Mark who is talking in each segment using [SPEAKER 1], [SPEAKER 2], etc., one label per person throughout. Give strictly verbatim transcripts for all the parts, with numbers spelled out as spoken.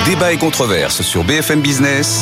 [SPEAKER 1] Débat et controverse sur B F M Business.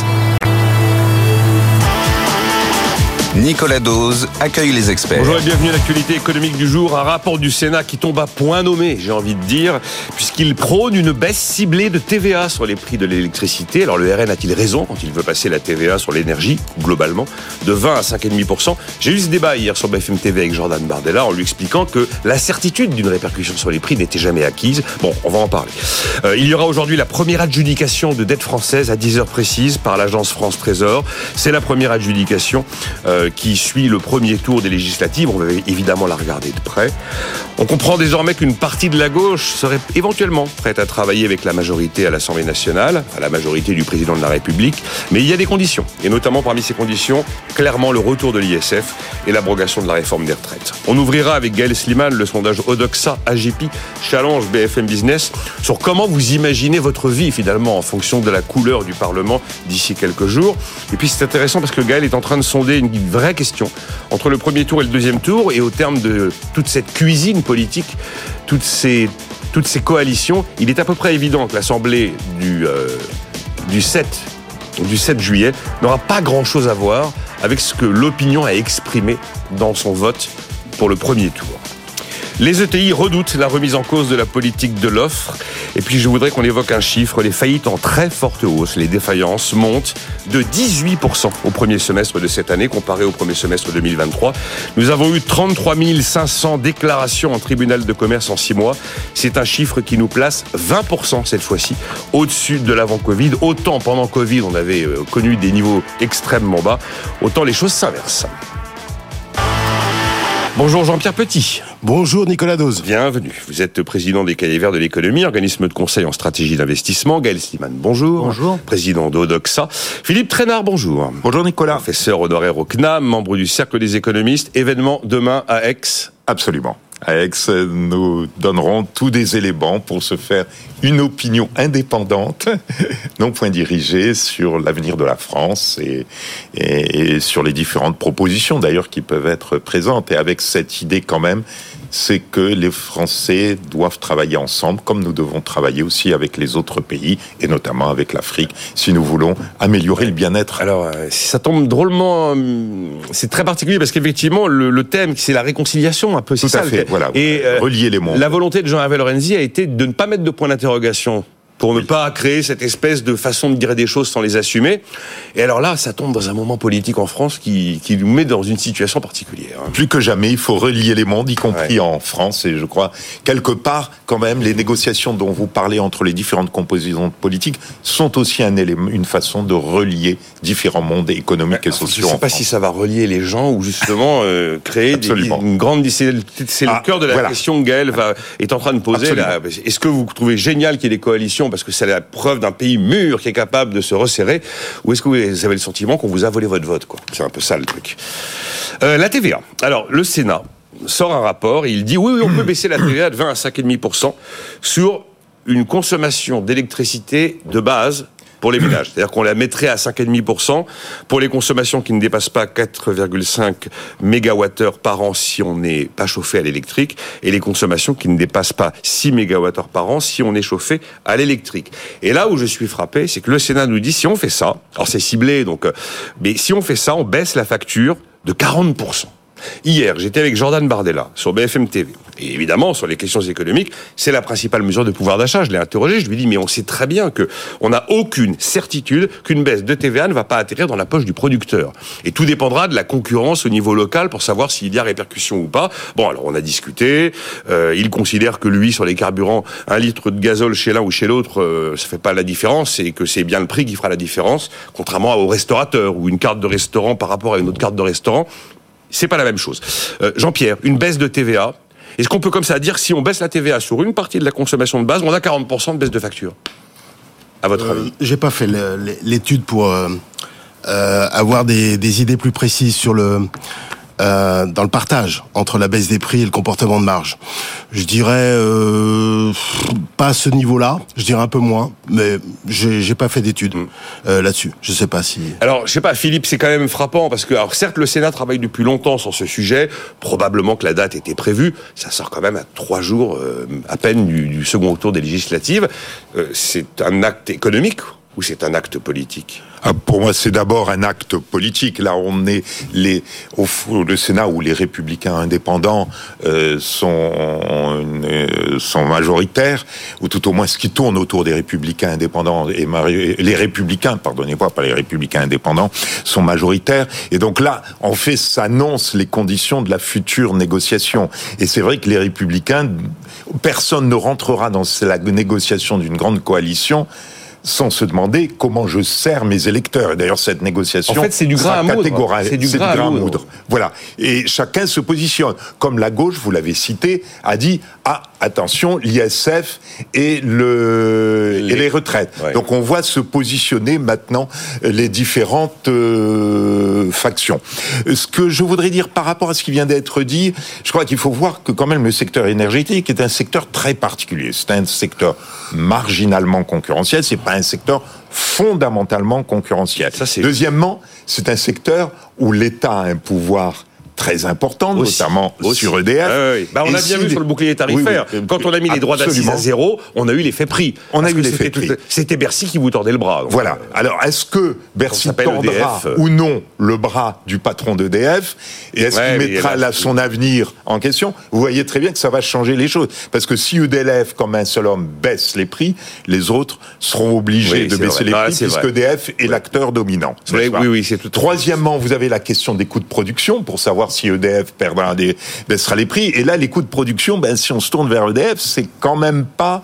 [SPEAKER 1] Nicolas Dose accueille les experts.
[SPEAKER 2] Bonjour et bienvenue à l'actualité économique du jour. Un rapport du Sénat qui tombe à point nommé, j'ai envie de dire, puisqu'il prône une baisse ciblée de T V A sur les prix de l'électricité. Alors le R N a-t-il raison quand il veut passer la T V A sur l'énergie, globalement, de vingt à cinq virgule cinq pour cent? J'ai eu ce débat hier sur B F M T V avec Jordan Bardella en lui expliquant que la certitude d'une répercussion sur les prix n'était jamais acquise. Bon, on va en parler. Euh, il y aura aujourd'hui la première adjudication de dette française à dix heures précises par l'agence France Trésor. C'est la première adjudication euh, qui suit le premier tour des législatives. On va évidemment la regarder de près. On comprend désormais qu'une partie de la gauche serait éventuellement prête à travailler avec la majorité à l'Assemblée nationale, à la majorité du président de la République. Mais il y a des conditions. Et notamment parmi ces conditions, clairement le retour de l'I S F et l'abrogation de la réforme des retraites. On ouvrira avec Gaël Sliman le sondage Odoxa A G P Challenge B F M Business sur comment vous imaginez votre vie finalement en fonction de la couleur du Parlement d'ici quelques jours. Et puis c'est intéressant parce que Gaël est en train de sonder une vraie question entre le premier tour et le deuxième tour, et au terme de toute cette cuisine politique, toutes ces, toutes ces coalitions, il est à peu près évident que l'Assemblée du, euh, du, sept, du sept juillet n'aura pas grand-chose à voir avec ce que l'opinion a exprimé dans son vote pour le premier tour. Les E T I redoutent la remise en cause de la politique de l'offre. Et puis je voudrais qu'on évoque un chiffre, les faillites en très forte hausse. Les défaillances montent de dix-huit pour cent au premier semestre de cette année comparé au premier semestre deux mille vingt-trois. Nous avons eu trente-trois mille cinq cents déclarations en tribunal de commerce en six mois. C'est un chiffre qui nous place vingt pour cent cette fois-ci au-dessus de l'avant-Covid. Autant pendant Covid on avait connu des niveaux extrêmement bas, autant les choses s'inversent. Bonjour Jean-Pierre Petit.
[SPEAKER 3] Bonjour Nicolas Dose.
[SPEAKER 2] Bienvenue. Vous êtes président des Cahiers Verts de l'économie, organisme de conseil en stratégie d'investissement. Gaël Sliman, bonjour.
[SPEAKER 3] Bonjour.
[SPEAKER 2] Président d'Odoxa. Philippe Trainard, bonjour.
[SPEAKER 3] Bonjour Nicolas.
[SPEAKER 2] Professeur honoraire au C N A M, membre du Cercle des économistes. Événement demain à Aix.
[SPEAKER 4] Absolument. À Aix, nous donnerons tous des éléments pour se faire une opinion indépendante, non point dirigée, sur l'avenir de la France et, et, et sur les différentes propositions d'ailleurs qui peuvent être présentes. Et avec cette idée quand même, c'est que les Français doivent travailler ensemble, comme nous devons travailler aussi avec les autres pays, et notamment avec l'Afrique, si nous voulons améliorer le bien-être.
[SPEAKER 2] Alors, ça tombe drôlement... C'est très particulier, parce qu'effectivement, le, le thème, c'est la réconciliation, un peu.
[SPEAKER 4] Tout
[SPEAKER 2] c'est
[SPEAKER 4] à
[SPEAKER 2] ça,
[SPEAKER 4] fait,
[SPEAKER 2] le...
[SPEAKER 4] voilà.
[SPEAKER 2] Et euh,
[SPEAKER 4] relier les mondes.
[SPEAKER 2] La volonté de Jean-Hervé Lorenzi a été de ne pas mettre de point d'interrogation, pour ne pas créer cette espèce de façon de dire des choses sans les assumer. Et alors là, ça tombe dans un moment politique en France qui, qui nous met dans une situation particulière.
[SPEAKER 4] Plus que jamais, il faut relier les mondes, y compris ouais. en France. Et je crois, quelque part, quand même, les négociations dont vous parlez entre les différentes compositions politiques sont aussi un élément, une façon de relier différents mondes économiques ouais, et sociaux.
[SPEAKER 2] Je ne sais pas si ça va relier les gens ou justement euh, créer des, une grande... C'est, c'est ah, le cœur de la voilà. question que Gaël va, est en train de poser. Là. Est-ce que vous trouvez génial qu'il y ait des coalitions parce que c'est la preuve d'un pays mûr qui est capable de se resserrer, ou est-ce que vous avez le sentiment qu'on vous a volé votre vote, quoi? C'est un peu ça le truc. Euh, la T V A. Alors, le Sénat sort un rapport et il dit oui, oui, on peut baisser la T V A de vingt à cinq virgule cinq pour cent sur une consommation d'électricité de base pour les ménages. C'est-à-dire qu'on la mettrait à cinq virgule cinq pour cent pour les consommations qui ne dépassent pas quatre virgule cinq mégawattheures par an si on n'est pas chauffé à l'électrique, et les consommations qui ne dépassent pas six mégawattheures par an si on est chauffé à l'électrique. Et là où je suis frappé, c'est que le Sénat nous dit si on fait ça, alors c'est ciblé, donc, mais si on fait ça, on baisse la facture de quarante pour cent. Hier, j'étais avec Jordan Bardella sur B F M T V. Et évidemment, sur les questions économiques, c'est la principale mesure de pouvoir d'achat. Je l'ai interrogé, je lui ai dit, mais on sait très bien qu'on n'a aucune certitude qu'une baisse de T V A ne va pas atterrir dans la poche du producteur. Et tout dépendra de la concurrence au niveau local pour savoir s'il y a répercussion ou pas. Bon, alors on a discuté. Euh, il considère que lui, sur les carburants, un litre de gazole chez l'un ou chez l'autre, euh, ça fait pas la différence, et que c'est bien le prix qui fera la différence, contrairement au restaurateur, ou une carte de restaurant par rapport à une autre carte de restaurant. C'est pas la même chose. Euh, Jean-Pierre, une baisse de T V A, est-ce qu'on peut comme ça dire si on baisse la T V A sur une partie de la consommation de base, on a quarante pour cent de baisse de facture? À votre euh, avis?
[SPEAKER 3] J'ai pas fait l'étude pour euh, euh, avoir des, des idées plus précises sur le euh, dans le partage entre la baisse des prix et le comportement de marge. Je dirais euh, pas à ce niveau-là, je dirais un peu moins, mais j'ai, j'ai pas fait d'études mmh. euh, là-dessus. Je sais pas si...
[SPEAKER 2] Alors, je sais pas, Philippe, c'est quand même frappant, parce que, alors certes, le Sénat travaille depuis longtemps sur ce sujet, probablement que la date était prévue, ça sort quand même à trois jours euh, à peine du, du second tour des législatives. Euh, c'est un acte économique ou c'est un acte politique ?
[SPEAKER 4] Ah, pour moi, c'est d'abord un acte politique. Là, on est les, au, le Sénat où les républicains indépendants euh, sont, euh, sont majoritaires, ou tout au moins ce qui tourne autour des républicains indépendants et les républicains, pardonnez-moi, pas les républicains indépendants, sont majoritaires. Et donc là, en fait, s'annoncent les conditions de la future négociation. Et c'est vrai que les républicains, personne ne rentrera dans la négociation d'une grande coalition sans se demander comment je sers mes électeurs. Et d'ailleurs, cette négociation...
[SPEAKER 2] En fait, c'est du grain à moudre.
[SPEAKER 4] C'est du grain à moudre. Voilà. Et chacun se positionne. Comme la gauche, vous l'avez cité, a dit, ah, attention, l'I S F et, le, les... et les retraites. Ouais. Donc, on voit se positionner maintenant les différentes euh, factions. Ce que je voudrais dire par rapport à ce qui vient d'être dit, je crois qu'il faut voir que quand même le secteur énergétique est un secteur très particulier. C'est un secteur marginalement concurrentiel. C'est pas un secteur fondamentalement concurrentiel. Ça, c'est... Deuxièmement, c'est un secteur où l'État a un pouvoir très important, aussi, notamment aussi. Sur E D F.
[SPEAKER 2] Ouais, ouais. Bah, on a bien vu les... sur le bouclier tarifaire. Oui, oui. Quand on a mis les droits d'accise à zéro, on a eu l'effet prix.
[SPEAKER 4] On a eu l'effet prix.
[SPEAKER 2] Tout... C'était Bercy qui vous tordait le bras. Donc,
[SPEAKER 4] voilà. Euh... Alors, est-ce que Bercy tordra E D F, euh... ou non le bras du patron d'E D F? Et est-ce ouais, qu'il mettra là, son avenir en question? Vous voyez très bien que ça va changer les choses. Parce que si E D F, comme un seul homme, baisse les prix, les autres seront obligés oui, de baisser vrai. les prix, ah, puisque E D F est oui. l'acteur dominant.
[SPEAKER 2] Oui, oui, oui, c'est tout.
[SPEAKER 4] Troisièmement, vous avez la question des coûts de production, pour savoir si E D F perdra des, baissera les prix. Et là, les coûts de production, ben, si on se tourne vers E D F, c'est quand même pas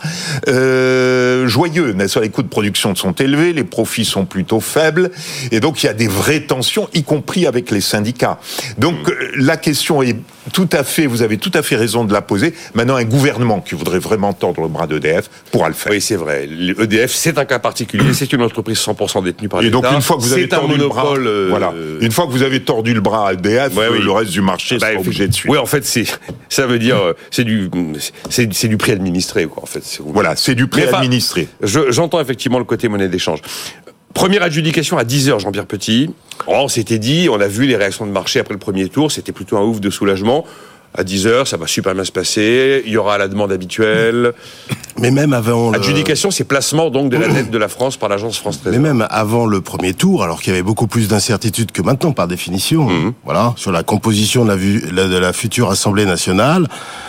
[SPEAKER 4] euh, joyeux. N'est-ce pas ? Les coûts de production sont élevés, les profits sont plutôt faibles, et donc il y a des vraies tensions, y compris avec les syndicats. Donc mmh. la question est tout à fait, vous avez tout à fait raison de la poser. Maintenant, un gouvernement qui voudrait vraiment tordre le bras d'E D F pourra le faire.
[SPEAKER 2] Oui, c'est vrai. E D F, c'est un cas particulier. C'est une entreprise cent pour cent détenue par l'État.
[SPEAKER 4] Et donc, une fois que vous avez
[SPEAKER 2] c'est
[SPEAKER 4] tordu le bras,
[SPEAKER 2] euh...
[SPEAKER 4] voilà. Une fois que vous avez tordu le bras à E D F, ouais, oui. le reste du marché bah, sera obligé de suivre.
[SPEAKER 2] Oui, en fait, c'est, ça veut dire, c'est du, c'est, c'est du prix administré, quoi, en fait. C'est...
[SPEAKER 4] Voilà, c'est du prix Mais, administré.
[SPEAKER 2] Je, j'entends effectivement le côté monnaie d'échange. Première adjudication à dix heures, Jean-Pierre Petit. Oh, on s'était dit, on a vu les réactions de marché après le premier tour, c'était plutôt un ouf de soulagement. À dix heures, ça va super bien se passer. Il y aura la demande habituelle.
[SPEAKER 3] Mais même avant...
[SPEAKER 2] Adjudication, le... c'est placement donc de la dette de la France par l'Agence France Trésor.
[SPEAKER 3] Mais même avant le premier tour, alors qu'il y avait beaucoup plus d'incertitudes que maintenant, par définition, mmh. voilà, sur la composition de la, vue, de la future Assemblée nationale,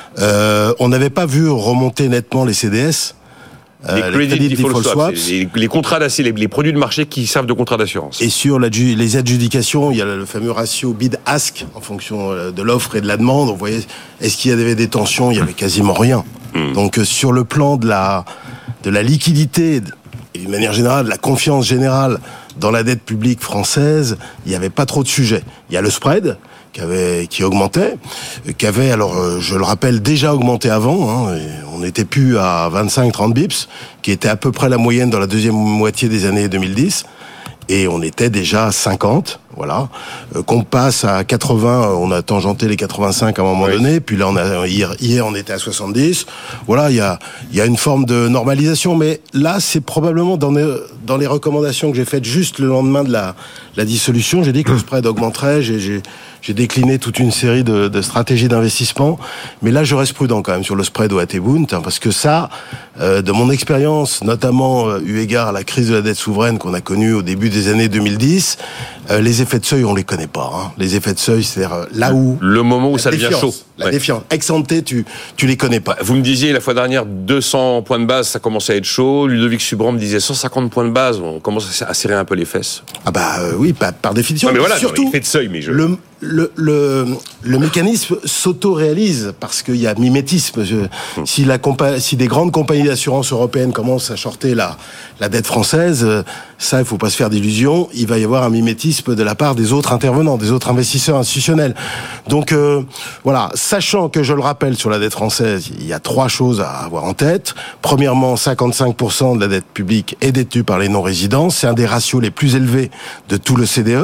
[SPEAKER 3] euh, on n'avait pas vu remonter nettement les C D S.
[SPEAKER 2] Les, euh, les credit default, default swaps, swaps. Les, les contrats d'assurance, les, les produits de marché qui servent de contrats d'assurance.
[SPEAKER 3] Et sur les adjudications, il y a le fameux ratio bid-ask en fonction de l'offre et de la demande. Vous voyez, est-ce qu'il y avait des tensions? Il y avait quasiment rien. Mmh. Donc sur le plan de la de la liquidité et d'une manière générale de la confiance générale dans la dette publique française, il n'y avait pas trop de sujets. Il y a le spread qui avait qui augmentait, qui avait alors je le rappelle déjà augmenté avant. Hein, on n'était plus à vingt-cinq trente bips, qui était à peu près la moyenne dans la deuxième moitié des années deux mille dix, et on était déjà à cinquante. Voilà, euh, qu'on passe à quatre-vingts, on a tangenté les quatre-vingt-cinq à un moment oui. donné, puis là on a hier, hier on était à soixante-dix. Voilà, il y a il y a une forme de normalisation, mais là c'est probablement dans les, dans les recommandations que j'ai faites juste le lendemain de la la dissolution, j'ai dit que le spread augmenterait, j'ai j'ai j'ai décliné toute une série de, de stratégies d'investissement, mais là je reste prudent quand même sur le spread au A T Bund, hein, parce que ça, euh, de mon expérience, notamment euh, eu égard à la crise de la dette souveraine qu'on a connue au début des années deux mille dix, euh, les effets de seuil, on les connaît pas. Hein. Les effets de seuil, c'est-à-dire là où...
[SPEAKER 2] Le moment où ça devient chaud.
[SPEAKER 3] La ouais. défiance. Ex ante, tu, tu les connais pas.
[SPEAKER 2] Vous me disiez la fois dernière, deux cents points de base, ça commençait à être chaud. Ludovic Subran me disait cent cinquante points de base, on commence à serrer un peu les fesses.
[SPEAKER 3] Ah bah euh, oui, par, par définition.
[SPEAKER 2] Non mais voilà,
[SPEAKER 3] surtout,
[SPEAKER 2] effet de seuil, mais je...
[SPEAKER 3] Le, le, le, le mécanisme s'auto-réalise parce qu'il y a mimétisme. Je, hum. si, la compa- si des grandes compagnies d'assurance européennes commencent à shorter la, la dette française, ça, il faut pas se faire d'illusions, il va y avoir un mimétisme de la part des autres intervenants, des autres investisseurs institutionnels. Donc euh, voilà, sachant que, je le rappelle, sur la dette française, il y a trois choses à avoir en tête. Premièrement, cinquante-cinq pour cent de la dette publique est détenue par les non-résidents. C'est un des ratios les plus élevés de tout le C D E.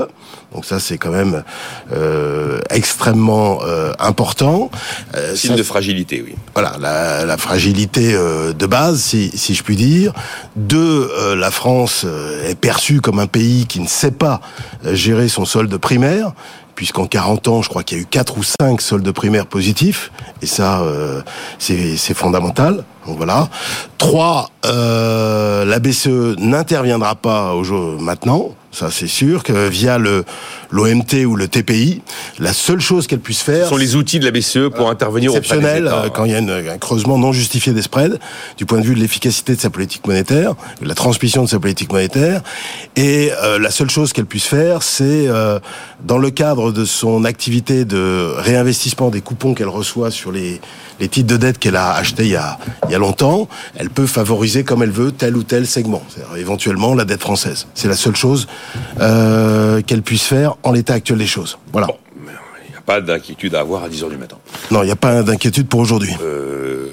[SPEAKER 3] Donc ça, c'est quand même euh, extrêmement euh, important.
[SPEAKER 2] Euh, Signe de fragilité, oui.
[SPEAKER 3] Voilà, la, la fragilité euh, de base, si, si je puis dire. Deux, euh, la France euh, est perçue comme un pays qui ne sait pas euh, gérer son solde primaire, puisqu'en quarante ans, je crois qu'il y a eu quatre ou cinq soldes primaires positifs, et ça, euh, c'est, c'est fondamental. Donc voilà. Trois, euh, la B C E n'interviendra pas au jour, maintenant. Ça, c'est sûr que via le l'O M T ou le T P I, la seule chose qu'elle puisse faire...
[SPEAKER 2] Ce sont les outils de la B C E pour euh, intervenir auprès des États.
[SPEAKER 3] Exceptionnel, quand il y a une, un creusement non justifié des spreads, du point de vue de l'efficacité de sa politique monétaire, de la transmission de sa politique monétaire. Et euh, la seule chose qu'elle puisse faire, c'est, euh, dans le cadre de son activité de réinvestissement des coupons qu'elle reçoit sur les, les titres de dette qu'elle a achetés il y a, il y a longtemps, elle peut favoriser comme elle veut tel ou tel segment. C'est-à-dire éventuellement la dette française. C'est la seule chose euh, qu'elle puisse faire en l'état actuel des choses. Voilà. Bon,
[SPEAKER 2] il n'y a pas d'inquiétude à avoir à dix heures du matin.
[SPEAKER 3] Non, il n'y a pas d'inquiétude pour aujourd'hui.
[SPEAKER 2] Euh...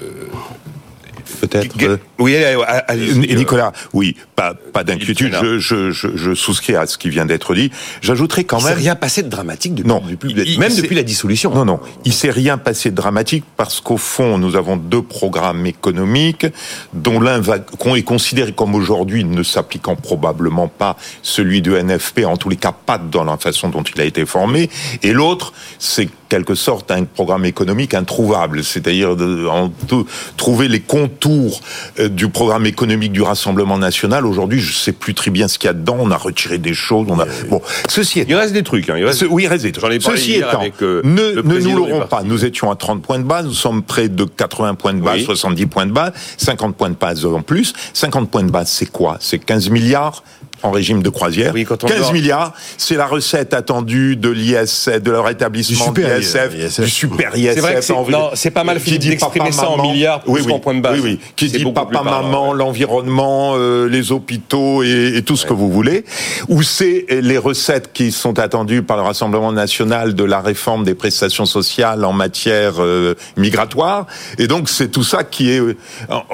[SPEAKER 4] Peut-être.
[SPEAKER 2] Euh, oui, allez,
[SPEAKER 4] Nicolas, oui, pas, pas d'inquiétude. Je, je, je, je souscris à ce qui vient d'être dit. J'ajouterai quand
[SPEAKER 2] il
[SPEAKER 4] même.
[SPEAKER 2] Il s'est rien passé de dramatique depuis,
[SPEAKER 4] non,
[SPEAKER 2] depuis,
[SPEAKER 4] il,
[SPEAKER 2] même
[SPEAKER 4] il
[SPEAKER 2] depuis la dissolution.
[SPEAKER 4] Non, non, il s'est rien passé de dramatique parce qu'au fond, nous avons deux programmes économiques dont l'un va, qu'on est considéré comme aujourd'hui ne s'appliquant probablement pas, celui du N F P, en tous les cas pas dans la façon dont il a été formé, et l'autre, c'est quelque sorte un programme économique introuvable, c'est-à-dire de, en tout, trouver les contours euh, du programme économique du Rassemblement national. Aujourd'hui, je sais plus très bien ce qu'il y a dedans. On a retiré des choses. On a bon. Ceci est...
[SPEAKER 2] Il reste des trucs. Hein. Il reste...
[SPEAKER 4] Ce... Oui, il reste des trucs.
[SPEAKER 2] J'en ai parlé
[SPEAKER 4] Ceci
[SPEAKER 2] hier
[SPEAKER 4] étant,
[SPEAKER 2] avec, euh,
[SPEAKER 4] ne,
[SPEAKER 2] le
[SPEAKER 4] ne nous l'aurons pas.
[SPEAKER 2] parti.
[SPEAKER 4] Nous étions à trente points de base. Nous sommes près de quatre-vingts points de base, oui. soixante-dix points de base, cinquante points de base en plus. cinquante points de base, c'est quoi? C'est quinze milliards en régime de croisière.
[SPEAKER 2] Oui, quand on
[SPEAKER 4] quinze
[SPEAKER 2] doit...
[SPEAKER 4] milliards, c'est la recette attendue de l'I S F, de leur établissement de l'I S F,
[SPEAKER 3] I S F,
[SPEAKER 4] du super I S F.
[SPEAKER 2] C'est vrai que c'est,
[SPEAKER 4] en...
[SPEAKER 2] non, c'est pas mal Philippe d'exprimer ça en milliards plus
[SPEAKER 4] oui, oui,
[SPEAKER 2] en points de base.
[SPEAKER 4] Oui, oui. Qui
[SPEAKER 2] c'est
[SPEAKER 4] dit papa, maman, l'environnement, euh, les hôpitaux et, et tout ce ouais. que vous voulez. Ou c'est les recettes qui sont attendues par le Rassemblement national de la réforme des prestations sociales en matière euh, migratoire. Et donc c'est tout ça qui est euh,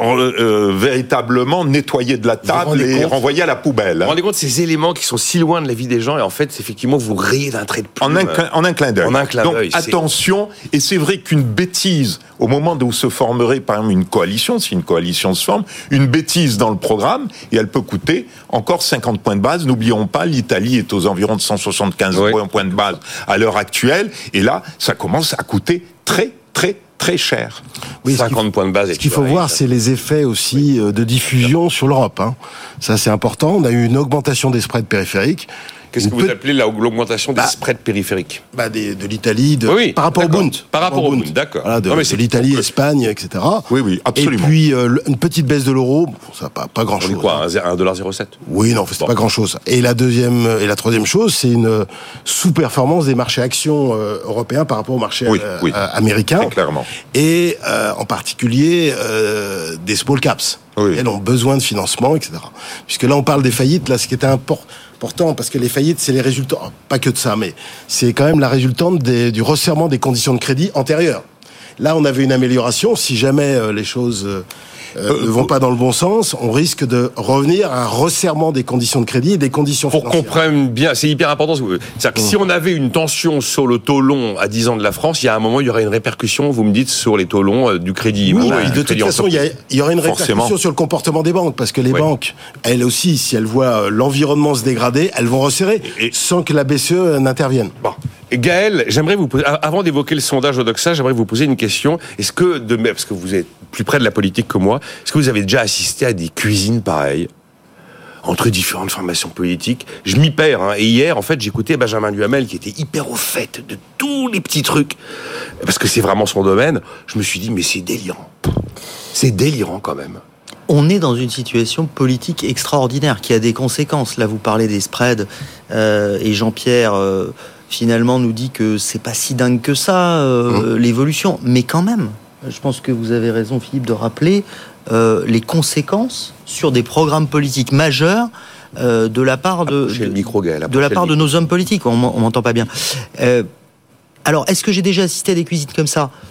[SPEAKER 4] euh, véritablement nettoyé de la table et compte, renvoyé à la poubelle.
[SPEAKER 2] Vous vous rendez compte de ces éléments qui sont si loin de la vie des gens et en fait, effectivement, vous rayez d'un trait de plume.
[SPEAKER 4] En un, en un clin d'œil.
[SPEAKER 2] En un clin
[SPEAKER 4] Donc
[SPEAKER 2] d'œil,
[SPEAKER 4] attention, et c'est vrai qu'une bêtise, au moment où se formerait par exemple une coalition, si une coalition se forme, une bêtise dans le programme, et elle peut coûter encore cinquante points de base. N'oublions pas, l'Italie est aux environs de cent soixante-quinze oui. points de base à l'heure actuelle, et là, ça commence à coûter très, très, très cher.
[SPEAKER 3] Oui,
[SPEAKER 2] cinquante points de base.
[SPEAKER 3] Ce qu'il faut voir, c'est les effets aussi oui. de diffusion sur l'Europe. Hein. Ça, c'est important. On a eu une augmentation des spreads périphériques.
[SPEAKER 2] Qu'est-ce que vous peut... appelez l'augmentation des bah, spreads périphériques?
[SPEAKER 3] Bah des, de l'Italie, de,
[SPEAKER 2] oui,
[SPEAKER 3] par rapport au Bund.
[SPEAKER 2] Par rapport au Bund, d'accord.
[SPEAKER 3] Voilà, de, non, mais c'est de l'Italie, Espagne, et cetera.
[SPEAKER 4] Oui, oui, absolument.
[SPEAKER 3] Et puis, euh, une petite baisse de l'euro, bon, ça n'a pas, pas grand-chose.
[SPEAKER 2] On est quoi, hein. un dollar zéro sept?
[SPEAKER 3] Oui, non, c'est bon. Pas grand-chose. Et la deuxième, et la troisième chose, c'est une sous-performance des marchés actions euh, européens par rapport aux marchés
[SPEAKER 4] oui,
[SPEAKER 3] euh,
[SPEAKER 4] oui.
[SPEAKER 3] euh, américains.
[SPEAKER 4] Très clairement.
[SPEAKER 3] Et euh, en particulier, euh, des small caps. Oui. Elles ont besoin de financement, et cetera. Puisque là, on parle des faillites, là, ce qui était important. Important parce que les faillites, c'est les résultats, pas que de ça, mais c'est quand même la résultante des, du resserrement des conditions de crédit antérieures. Là, on avait une amélioration. Si jamais euh, les choses euh, euh, ne vont pas dans le bon sens, on risque de revenir à un resserrement des conditions de crédit et des conditions
[SPEAKER 2] Pour
[SPEAKER 3] financières.
[SPEAKER 2] Pour qu'on comprenne bien, c'est hyper important. C'est-à-dire que mmh. si on avait une tension sur le taux long à dix ans de la France, il y a un moment, il y aurait une répercussion, vous me dites, sur les taux longs euh, du crédit.
[SPEAKER 3] Oui,
[SPEAKER 2] oui,
[SPEAKER 3] de toute façon, il y, a, il y aurait une répercussion Forcément. sur le comportement des banques, parce que les oui. banques, elles aussi, si elles voient l'environnement se dégrader, elles vont resserrer, et, sans que la B C E n'intervienne.
[SPEAKER 2] Bon. Gaël, j'aimerais vous poser, avant d'évoquer le sondage Odoxa, j'aimerais vous poser une question. Est-ce que, de, parce que vous êtes plus près de la politique que moi, est-ce que vous avez déjà assisté à des cuisines pareilles entre différentes formations politiques? Je m'y perds. Hein. Et hier, en fait, j'écoutais Benjamin Duhamel qui était hyper au fait de tous les petits trucs, parce que c'est vraiment son domaine. Je me suis dit, mais c'est délirant. C'est délirant quand même.
[SPEAKER 5] On est dans une situation politique extraordinaire qui a des conséquences. Là, vous parlez des spreads euh, et Jean-Pierre... Euh, finalement nous dit que c'est pas si dingue que ça euh, mmh. l'évolution, mais quand même je pense que vous avez raison Philippe de rappeler euh, les conséquences sur des programmes politiques majeurs euh, de la part de, de,
[SPEAKER 2] le micro, Gaël,
[SPEAKER 5] de la part de nos hommes politiques. On, on m'entend pas bien. Euh, alors est-ce que j'ai déjà assisté à des cuisines comme ça?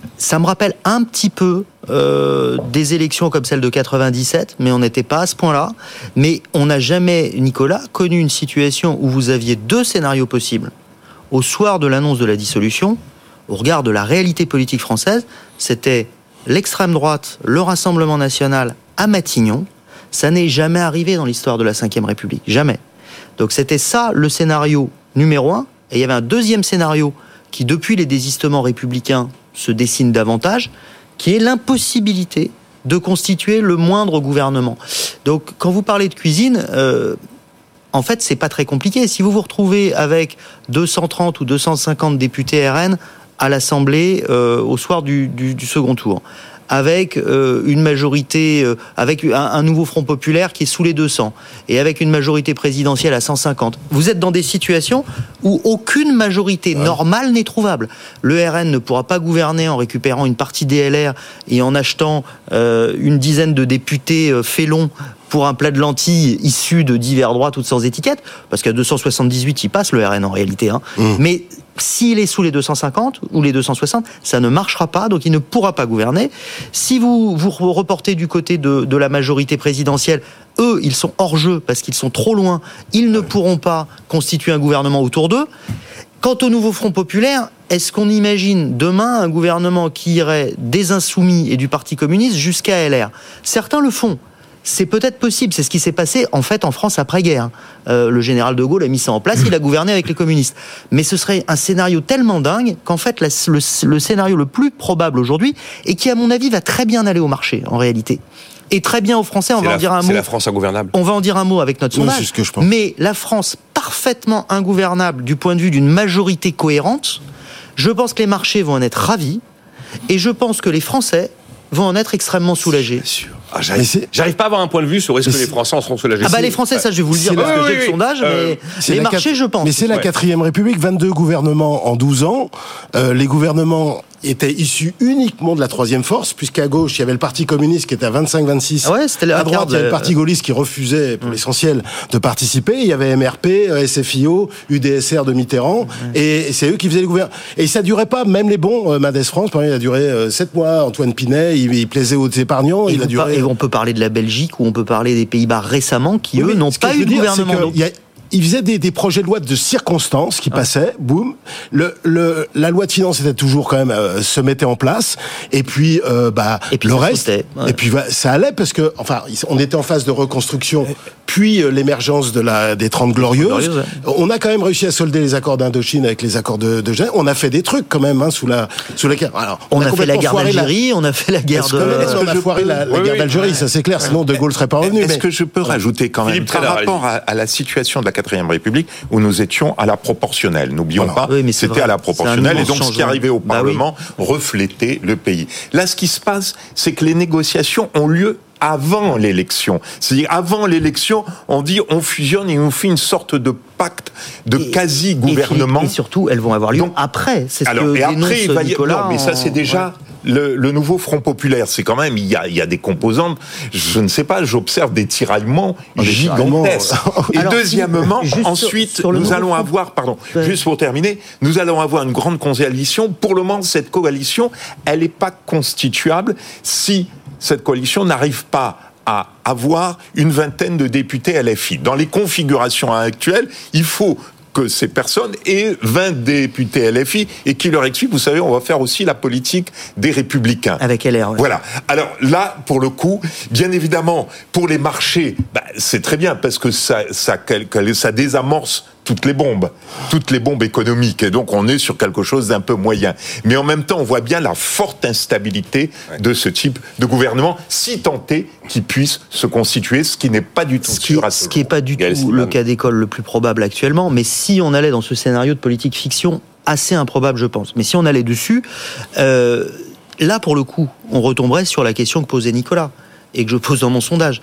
[SPEAKER 5] Ça me rappelle un petit peu euh, des élections comme celle de quatre-vingt-dix-sept, mais on n'était pas à ce point-là. Mais on n'a jamais, Nicolas, connu une situation où vous aviez deux scénarios possibles. Au soir de l'annonce de la dissolution, au regard de la réalité politique française, c'était l'extrême droite, le Rassemblement national à Matignon. Ça n'est jamais arrivé dans l'histoire de la cinquième République. Jamais. Donc c'était ça le scénario numéro un. Et il y avait un deuxième scénario qui, depuis les désistements républicains, se dessine davantage, qui est l'impossibilité de constituer le moindre gouvernement. Donc, quand vous parlez de cuisine, euh, en fait, c'est pas très compliqué. Si vous vous retrouvez avec deux cent trente ou deux cent cinquante députés R N à l'Assemblée euh, au soir du, du, du second tour, avec euh, une majorité, euh, avec un, un nouveau Front populaire qui est sous les deux cents, et avec une majorité présidentielle à cent cinquante. Vous êtes dans des situations où aucune majorité ouais. normale n'est trouvable. Le R N ne pourra pas gouverner en récupérant une partie des L R et en achetant euh, une dizaine de députés euh, félons pour un plat de lentilles issus de divers droits, toutes sans étiquette, parce qu'à deux cent soixante-dix-huit, il passe le R N en réalité. Hein. Mmh. Mais s'il est sous les deux cent cinquante ou les deux cent soixante, ça ne marchera pas, donc il ne pourra pas gouverner. Si vous vous reportez du côté de, de la majorité présidentielle, eux, ils sont hors jeu parce qu'ils sont trop loin, ils ne pourront pas constituer un gouvernement autour d'eux. Quant au nouveau Front populaire, est-ce qu'on imagine demain un gouvernement qui irait des Insoumis et du Parti communiste jusqu'à L R ? Certains le font. C'est peut-être possible, c'est ce qui s'est passé en fait en France après-guerre. Euh, le général de Gaulle a mis ça en place, il a gouverné avec les communistes. Mais ce serait un scénario tellement dingue qu'en fait la, le, le scénario le plus probable aujourd'hui, et qui à mon avis va très bien aller au marché en réalité, et très bien aux Français, on
[SPEAKER 2] c'est
[SPEAKER 5] va
[SPEAKER 2] la,
[SPEAKER 5] en dire un
[SPEAKER 2] c'est
[SPEAKER 5] mot.
[SPEAKER 2] C'est la France ingouvernable.
[SPEAKER 5] On va en dire un mot avec notre
[SPEAKER 3] oui,
[SPEAKER 5] sondage.
[SPEAKER 3] c'est ce que je pense.
[SPEAKER 5] Mais la France parfaitement ingouvernable du point de vue d'une majorité cohérente, je pense que les marchés vont en être ravis, et je pense que les Français vont en être extrêmement soulagés.
[SPEAKER 2] Bien sûr. Ah, j'arrive, j'arrive pas à avoir un point de vue sur est-ce que les Français en seront soulagés.
[SPEAKER 5] Ah bah les Français, ça je vais vous le dire
[SPEAKER 3] c'est
[SPEAKER 5] parce
[SPEAKER 3] la...
[SPEAKER 5] que
[SPEAKER 3] oui,
[SPEAKER 5] j'ai
[SPEAKER 3] oui,
[SPEAKER 5] le
[SPEAKER 3] oui.
[SPEAKER 5] sondage,
[SPEAKER 3] euh,
[SPEAKER 5] mais les marchés,
[SPEAKER 3] quat...
[SPEAKER 5] je pense.
[SPEAKER 3] Mais c'est la quatrième République, vingt-deux gouvernements en douze ans. Euh, les gouvernements étaient issus uniquement de la troisième force, puisqu'à gauche, il y avait le Parti communiste qui était à vingt-cinq vingt-six.
[SPEAKER 5] Ah ouais, c'était la
[SPEAKER 3] à droite, il y avait le Parti gaulliste qui refusait, pour mmh. l'essentiel, de participer. Il y avait M R P, S F I O, U D S R de Mitterrand, mmh. et c'est eux qui faisaient les gouvernements. Et ça durait pas, même les bons, euh, Mendès France, par exemple, il a duré euh, sept mois. Antoine Pinet, il, il plaisait aux épargnants,
[SPEAKER 5] et
[SPEAKER 3] il a duré...
[SPEAKER 5] Par... Et on peut parler de la Belgique, ou on peut parler des Pays-Bas récemment, qui oui, eux n'ont pas eu de gouvernement.
[SPEAKER 3] Ils faisaient des, des projets de loi de circonstances qui passaient, boum. Le, le, la loi de finances était toujours quand même euh, se mettait en place, et puis euh, bah
[SPEAKER 5] et puis
[SPEAKER 3] le reste,
[SPEAKER 5] ouais.
[SPEAKER 3] et puis bah, ça allait parce que enfin on était en phase de reconstruction, puis euh, l'émergence de la des Trente Glorieuses. Glorieuse, ouais. On a quand même réussi à solder les accords d'Indochine avec les accords de, de Genève. On a fait des trucs quand même hein, sous la sous la guerre. Alors
[SPEAKER 5] on, on a, a fait la guerre d'Algérie, la... on a fait la guerre de.
[SPEAKER 3] Est-ce on a foiré la, la oui, guerre d'Algérie, oui. Ça c'est clair. Sinon De Gaulle serait pas revenu.
[SPEAKER 4] Est-ce
[SPEAKER 3] mais...
[SPEAKER 4] que je peux rajouter quand même par rapport à, à la situation de la quatrième République, où nous étions à la proportionnelle. N'oublions voilà. pas, oui, c'était vrai. à la proportionnelle, et donc changement. Ce qui arrivait au bah Parlement oui. reflétait le pays. Là, ce qui se passe, c'est que les négociations ont lieu avant l'élection. C'est-à-dire, avant l'élection, on dit, on fusionne et on fait une sorte de pacte de et, quasi-gouvernement.
[SPEAKER 5] Et, et surtout, elles vont avoir lieu donc, après. C'est ce
[SPEAKER 4] alors,
[SPEAKER 5] que
[SPEAKER 4] et après, il va y...
[SPEAKER 5] Nicolas.
[SPEAKER 4] Non, mais ça, c'est déjà... Ouais. Le, le nouveau Front populaire, c'est quand même, il y a, il y a des composantes, je ne sais pas, j'observe des tiraillements oh, gigantesques. Et alors, deuxièmement, ensuite, sur, sur nous allons avoir, pardon, ouais. juste pour terminer, nous allons avoir une grande coalition. Pour le moment, cette coalition, elle n'est pas constituable si cette coalition n'arrive pas à avoir une vingtaine de députés L F I. Dans les configurations actuelles, il faut que ces personnes aient vingt députés L F I et qui leur expliquent, vous savez, on va faire aussi la politique des Républicains.
[SPEAKER 5] Avec L R, ouais.
[SPEAKER 4] Voilà. Alors là, pour le coup, bien évidemment, pour les marchés, bah, c'est très bien parce que ça, ça, ça désamorce toutes les bombes, toutes les bombes économiques, et donc on est sur quelque chose d'un peu moyen. Mais en même temps, on voit bien la forte instabilité ouais. de ce type de gouvernement, si tenté qu'il puisse se constituer, ce qui n'est pas du tout
[SPEAKER 5] ce qui,
[SPEAKER 4] sûr à
[SPEAKER 5] ce qui n'est pas du tout le cas d'école le plus probable actuellement, mais si on allait dans ce scénario de politique fiction, assez improbable je pense, mais si on allait dessus, euh, là pour le coup, on retomberait sur la question que posait Nicolas, et que je pose dans mon sondage.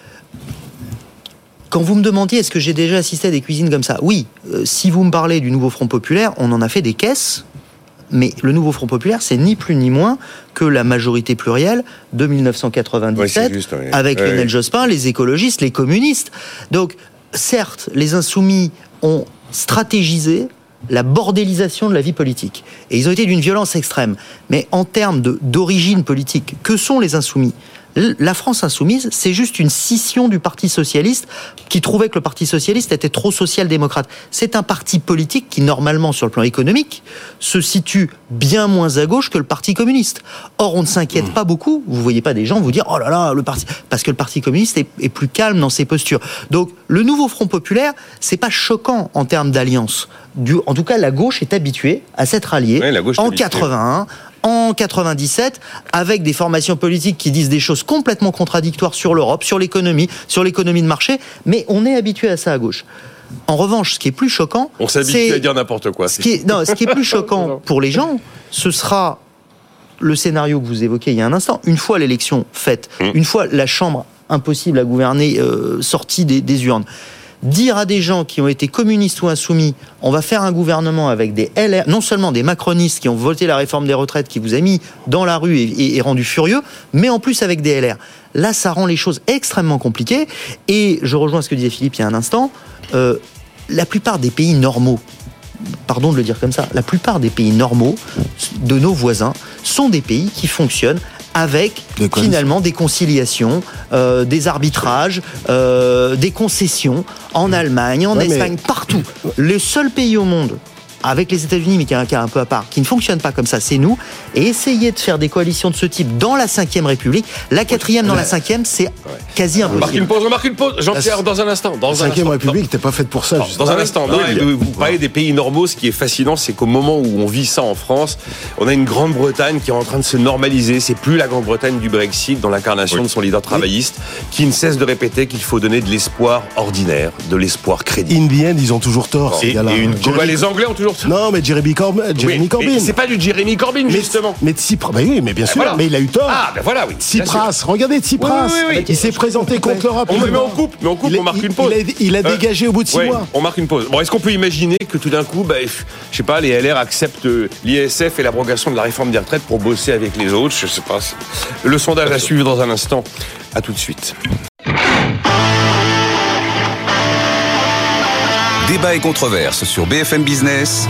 [SPEAKER 5] Quand vous me demandiez est-ce que j'ai déjà assisté à des cuisines comme ça, oui, euh, si vous me parlez du nouveau Front populaire, on en a fait des caisses, mais le nouveau Front populaire, c'est ni plus ni moins que la majorité plurielle de dix-neuf cent quatre-vingt-dix-sept, ouais, juste, ouais. avec ouais, Lionel ouais. Jospin, les écologistes, les communistes. Donc, certes, les insoumis ont stratégisé la bordélisation de la vie politique. Et ils ont été d'une violence extrême. Mais en termes de, d'origine politique, que sont les insoumis ? La France insoumise, c'est juste une scission du Parti socialiste qui trouvait que le Parti socialiste était trop social-démocrate. C'est un parti politique qui, normalement, sur le plan économique, se situe bien moins à gauche que le Parti communiste. Or, on ne s'inquiète mmh. pas beaucoup. Vous voyez pas des gens vous dire « Oh là là, le parti... » parce que le Parti communiste est, est plus calme dans ses postures. Donc, le nouveau Front populaire, c'est pas choquant en termes d'alliance. Du... En tout cas, la gauche est habituée à s'être alliée
[SPEAKER 2] oui,
[SPEAKER 5] en quatre-vingt-un. En quatre-vingt-dix-sept, avec des formations politiques qui disent des choses complètement contradictoires sur l'Europe, sur l'économie, sur l'économie de marché, mais on est habitué à ça à gauche. En revanche, ce qui est plus choquant...
[SPEAKER 2] On s'habitue
[SPEAKER 5] c'est...
[SPEAKER 2] à dire n'importe quoi.
[SPEAKER 5] Ce qui est... Non, ce qui est plus choquant pour les gens, ce sera le scénario que vous évoquez il y a un instant. Une fois l'élection faite, mmh. une fois la Chambre impossible à gouverner euh, sortie des, des urnes, dire à des gens qui ont été communistes ou insoumis, on va faire un gouvernement avec des L R, non seulement des macronistes qui ont voté la réforme des retraites, qui vous a mis dans la rue et, et, et rendu furieux, mais en plus avec des L R. Là, ça rend les choses extrêmement compliquées. Et je rejoins ce que disait Philippe il y a un instant, euh, la plupart des pays normaux, pardon de le dire comme ça, la plupart des pays normaux de nos voisins sont des pays qui fonctionnent avec finalement des conciliations, euh, des arbitrages, euh, des concessions en Allemagne, en ouais, Espagne, mais... partout. Le seul pays au monde, avec les États-Unis, mais qui a un cas un peu à part, qui ne fonctionne pas comme ça, c'est nous. Et essayer de faire des coalitions de ce type dans la cinquième République, la quatrième dans la cinquième, c'est ouais. quasi impossible.
[SPEAKER 2] Marque une pause, remarque une pause. Jean-Pierre, dans un instant. Dans
[SPEAKER 3] la cinquième République n'était pas faite pour ça.
[SPEAKER 2] Non, dans un instant. Non, oui, vous parlez des pays normaux. Ce qui est fascinant, c'est qu'au moment où on vit ça en France, on a une Grande-Bretagne qui est en train de se normaliser. C'est plus la Grande-Bretagne du Brexit, dans l'incarnation oui. de son leader travailliste, oui. qui ne cesse de répéter qu'il faut donner de l'espoir ordinaire, de l'espoir crédible.
[SPEAKER 3] In the end, ils ont toujours tort.
[SPEAKER 2] Et, et une... Jeremy... Les Anglais ont toujours tort.
[SPEAKER 3] Non, mais Jeremy Corbyn. Jeremy
[SPEAKER 2] oui,
[SPEAKER 3] Corbyn.
[SPEAKER 2] C'est pas du Jeremy Corbyn,
[SPEAKER 3] mais,
[SPEAKER 2] justement.
[SPEAKER 3] Mais Tsipras, bah oui, mais bien
[SPEAKER 2] ben
[SPEAKER 3] sûr,
[SPEAKER 2] voilà.
[SPEAKER 3] mais il a eu tort.
[SPEAKER 2] Ah, ben voilà, oui.
[SPEAKER 3] Tsipras, regardez Tsipras. Oui, oui, oui. Il s'est présenté contre l'Europe.
[SPEAKER 2] On met en coupe, mais on coupe, on marque
[SPEAKER 3] il,
[SPEAKER 2] une pause.
[SPEAKER 3] Il a, il a dégagé euh, au bout de six
[SPEAKER 2] ouais,
[SPEAKER 3] mois.
[SPEAKER 2] On marque une pause. Bon, est-ce qu'on peut imaginer que tout d'un coup, bah, je sais pas, les L R acceptent l'I S F et l'abrogation de la réforme des retraites pour bosser avec les autres? Je sais pas. Le sondage à suivre dans un instant. À tout de suite.
[SPEAKER 1] Débat et controverse sur B F M Business.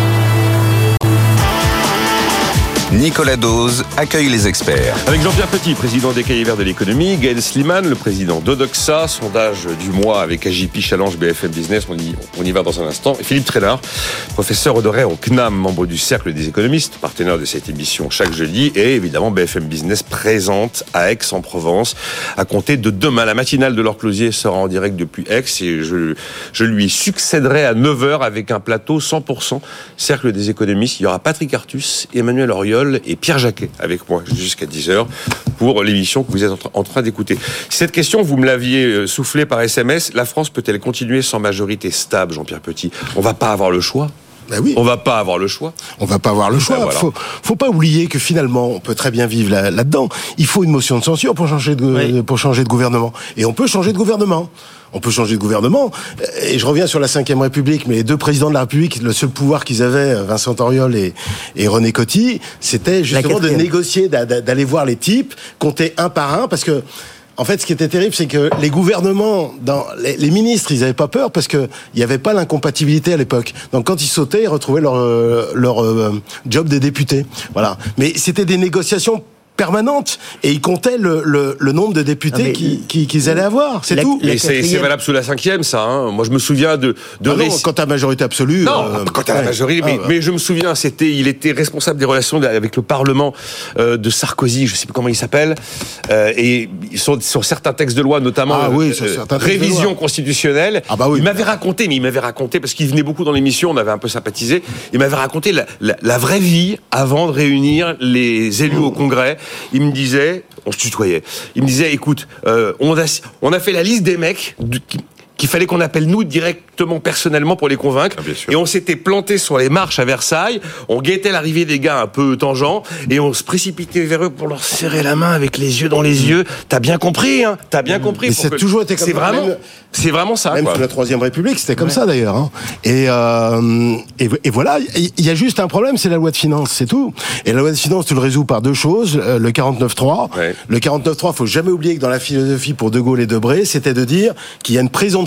[SPEAKER 1] Nicolas Dose accueille les experts.
[SPEAKER 2] Avec Jean-Pierre Petit, président des Cahiers Verts de l'économie, Gaël Sliman, le président d'Odoxa, sondage du mois avec A J P Challenge B F M Business, on y, on y va dans un instant, et Philippe Trainard, professeur honoraire au C N A M, membre du Cercle des économistes, partenaire de cette émission chaque jeudi, et évidemment B F M Business présente à Aix-en-Provence à compter de demain. La matinale de Laure Closier sera en direct depuis Aix et je, je lui succéderai à neuf heures avec un plateau cent pour cent Cercle des économistes. Il y aura Patrick Artus, Emmanuel Auriol et Pierre Jacquet avec moi jusqu'à dix heures pour l'émission que vous êtes en train d'écouter. Cette question, vous me l'aviez soufflée par S M S. La France peut-elle continuer sans majorité stable, Jean-Pierre Petit? On va pas avoir le choix.
[SPEAKER 3] Ben oui.
[SPEAKER 2] On va pas avoir le choix.
[SPEAKER 3] On va pas avoir le choix. Ben voilà. Faut, faut pas oublier que finalement, on peut très bien vivre là, là-dedans. Il faut une motion de censure pour changer de, oui. pour changer de gouvernement. Et on peut changer de gouvernement. On peut changer de gouvernement. Et je reviens sur la cinquième République, mais les deux présidents de la République, le seul pouvoir qu'ils avaient, Vincent Auriol et, et René Coty, c'était justement de négocier, d'aller voir les types, compter un par un, parce que en fait, ce qui était terrible, c'est que les gouvernements, dans les, les ministres, ils n'avaient pas peur parce que il n'y avait pas l'incompatibilité à l'époque. Donc, quand ils sautaient, ils retrouvaient leur euh, leur euh, job de député. Voilà. Mais c'était des négociations permanente et ils comptaient le, le, le nombre de députés ah qui, qui, qu'ils allaient avoir, c'est
[SPEAKER 5] la,
[SPEAKER 3] tout.
[SPEAKER 2] Mais c'est, c'est valable sous la cinquième, ça. Hein. Moi, je me souviens de. de
[SPEAKER 3] ah non, réc... quand t'as majorité absolue.
[SPEAKER 2] Non,
[SPEAKER 3] euh,
[SPEAKER 2] quand t'as ouais. la majorité. Mais, ah, mais je me souviens, c'était, il était responsable des relations avec le Parlement euh, de Sarkozy. Je sais plus comment il s'appelle. Euh, et sur, sur certains textes de loi, notamment
[SPEAKER 3] ah, oui,
[SPEAKER 2] euh, euh, révision constitutionnelle.
[SPEAKER 3] Ah bah oui.
[SPEAKER 2] Il m'avait raconté, mais il m'avait raconté parce qu'il venait beaucoup dans l'émission. On avait un peu sympathisé. Il m'avait raconté la, la, la vraie vie avant de réunir les élus mmh. au Congrès. Il me disait. On se tutoyait. Il me disait, écoute, euh, on, a, on a fait la liste des mecs de, qui, qu'il fallait qu'on appelle nous directement, personnellement, pour les convaincre. Ah, et on s'était planté sur les marches à Versailles, on guettait l'arrivée des gars un peu tangents, et on se précipitait vers eux pour leur serrer la main avec les yeux dans les yeux. T'as bien compris, hein? T'as bien compris.
[SPEAKER 3] Mais c'est
[SPEAKER 2] que...
[SPEAKER 3] toujours été comme
[SPEAKER 2] c'est
[SPEAKER 3] ça.
[SPEAKER 2] Vraiment,
[SPEAKER 3] même,
[SPEAKER 2] c'est vraiment ça,
[SPEAKER 3] même
[SPEAKER 2] quoi.
[SPEAKER 3] Sous la Troisième République, c'était comme ouais. ça, d'ailleurs. Hein. Et, euh, et, et voilà, il y a juste un problème, c'est la loi de finances, c'est tout. Et la loi de finances, tu le résous par deux choses. Le quarante-neuf trois. Ouais. Le quarante-neuf trois, faut jamais oublier que dans la philosophie pour De Gaulle et Debré, c'était de dire qu'il y a une présomption